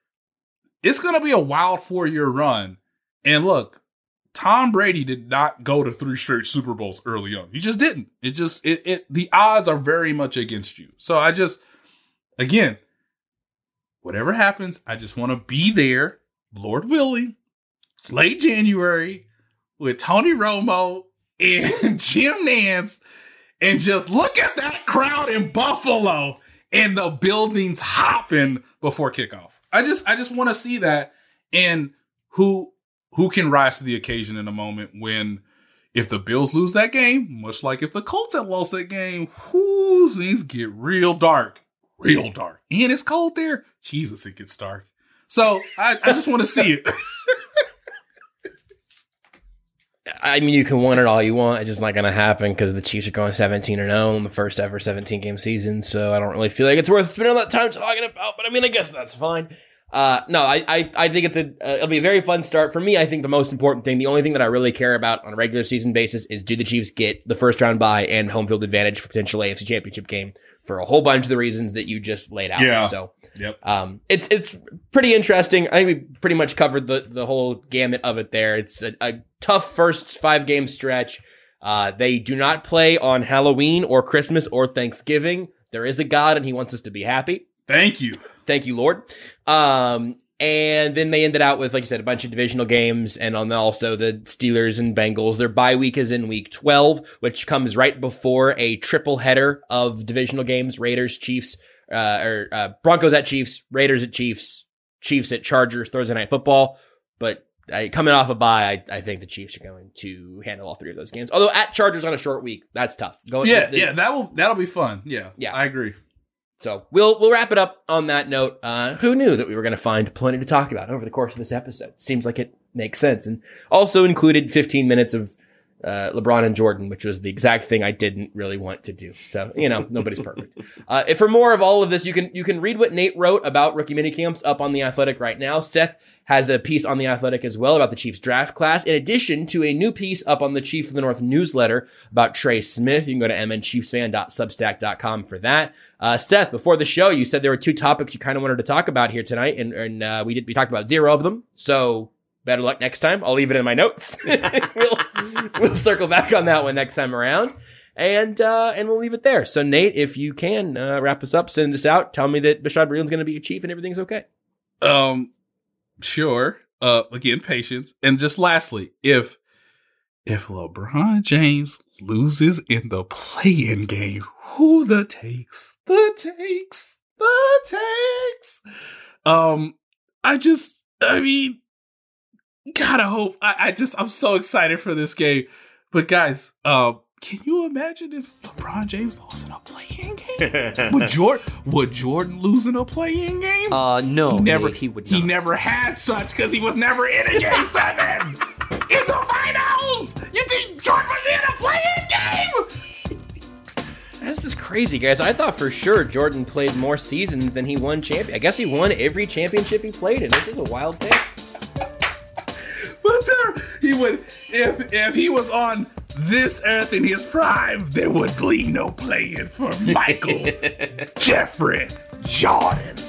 it's going to be a wild four-year run. And look, Tom Brady did not go to three straight Super Bowls early on. He just didn't. It just it it the odds are very much against you. So I just again, whatever happens, I just want to be there, Lord willing, late January with Tony Romo and Jim Nantz, and just look at that crowd in Buffalo and the buildings hopping before kickoff. I just I just want to see that, and who who can rise to the occasion in a moment when, if the Bills lose that game, much like if the Colts had lost that game, whoo, things get real dark. Real dark. And it's cold there. Jesus, it gets dark. So I, I just want to see it. I mean, you can want it all you want. It's just not going to happen because the Chiefs are going seventeen and oh in the first ever seventeen game season. So I don't really feel like it's worth spending all that time talking about. But I mean, I guess that's fine. Uh, no, I, I, I think it's a, uh, it'll be a very fun start for me. I think the most important thing, the only thing that I really care about on a regular season basis is, do the Chiefs get the first round bye and home field advantage for potential A F C Championship game, for a whole bunch of the reasons that you just laid out. Yeah. So, Yep. um, it's, it's pretty interesting. I think we pretty much covered the, the whole gamut of it there. It's a, a tough first five game stretch. Uh, they do not play on Halloween or Christmas or Thanksgiving. There is a God and he wants us to be happy. Thank you. Thank you, Lord. Um, and then they ended out with, like you said, a bunch of divisional games, and on also the Steelers and Bengals. Their bye week is in week twelve, which comes right before a triple header of divisional games: Raiders, Chiefs, uh, or uh, Broncos at Chiefs, Raiders at Chiefs, Chiefs at Chargers, Thursday Night Football. But uh, coming off a bye, I, I think the Chiefs are going to handle all three of those games. Although at Chargers on a short week, that's tough. Going Yeah, the, the, yeah, that will that'll be fun. Yeah, Yeah. I agree. So we'll we'll wrap it up on that note. Uh, who knew that we were going to find plenty to talk about over the course of this episode? Seems like it makes sense, and also included fifteen minutes of uh, LeBron and Jordan, which was the exact thing I didn't really want to do. So, you know, nobody's perfect. Uh, if for more of all of this, you can you can read what Nate wrote about rookie minicamps up on The Athletic right now. Seth has a piece on The Athletic as well about the Chiefs draft class, in addition to a new piece up on the Chief of the North newsletter about Trey Smith. You can go to m n chiefs fan dot substack dot com for that. Uh, Seth, before the show, you said there were two topics you kind of wanted to talk about here tonight, and, and uh, we did we talked about zero of them. So better luck next time. I'll leave it in my notes. we'll, we'll circle back on that one next time around. And uh, and we'll leave it there. So, Nate, if you can uh, wrap us up, send us out, tell me that Bashaud Breeland's going to be your chief and everything's okay. Um, sure. Uh, again, patience. And just lastly, if if LeBron James loses in the play-in game, who the takes? The takes. The takes. Um, I just, I mean, gotta hope. I, I just, I'm so excited for this game. But guys, um, can you imagine if LeBron James lost in a play-in game? would Jordan would Jordan lose in a play-in game? Uh, no, he never Nate, he would he not. never had such because he was never in a game seven in the finals. crazy, guys. I thought for sure Jordan played more seasons than he won champion. I guess he won every championship he played in. This is a wild thing. But there, he would, if if he was on this earth in his prime, there would be no playing for Michael Jeffrey Jordan.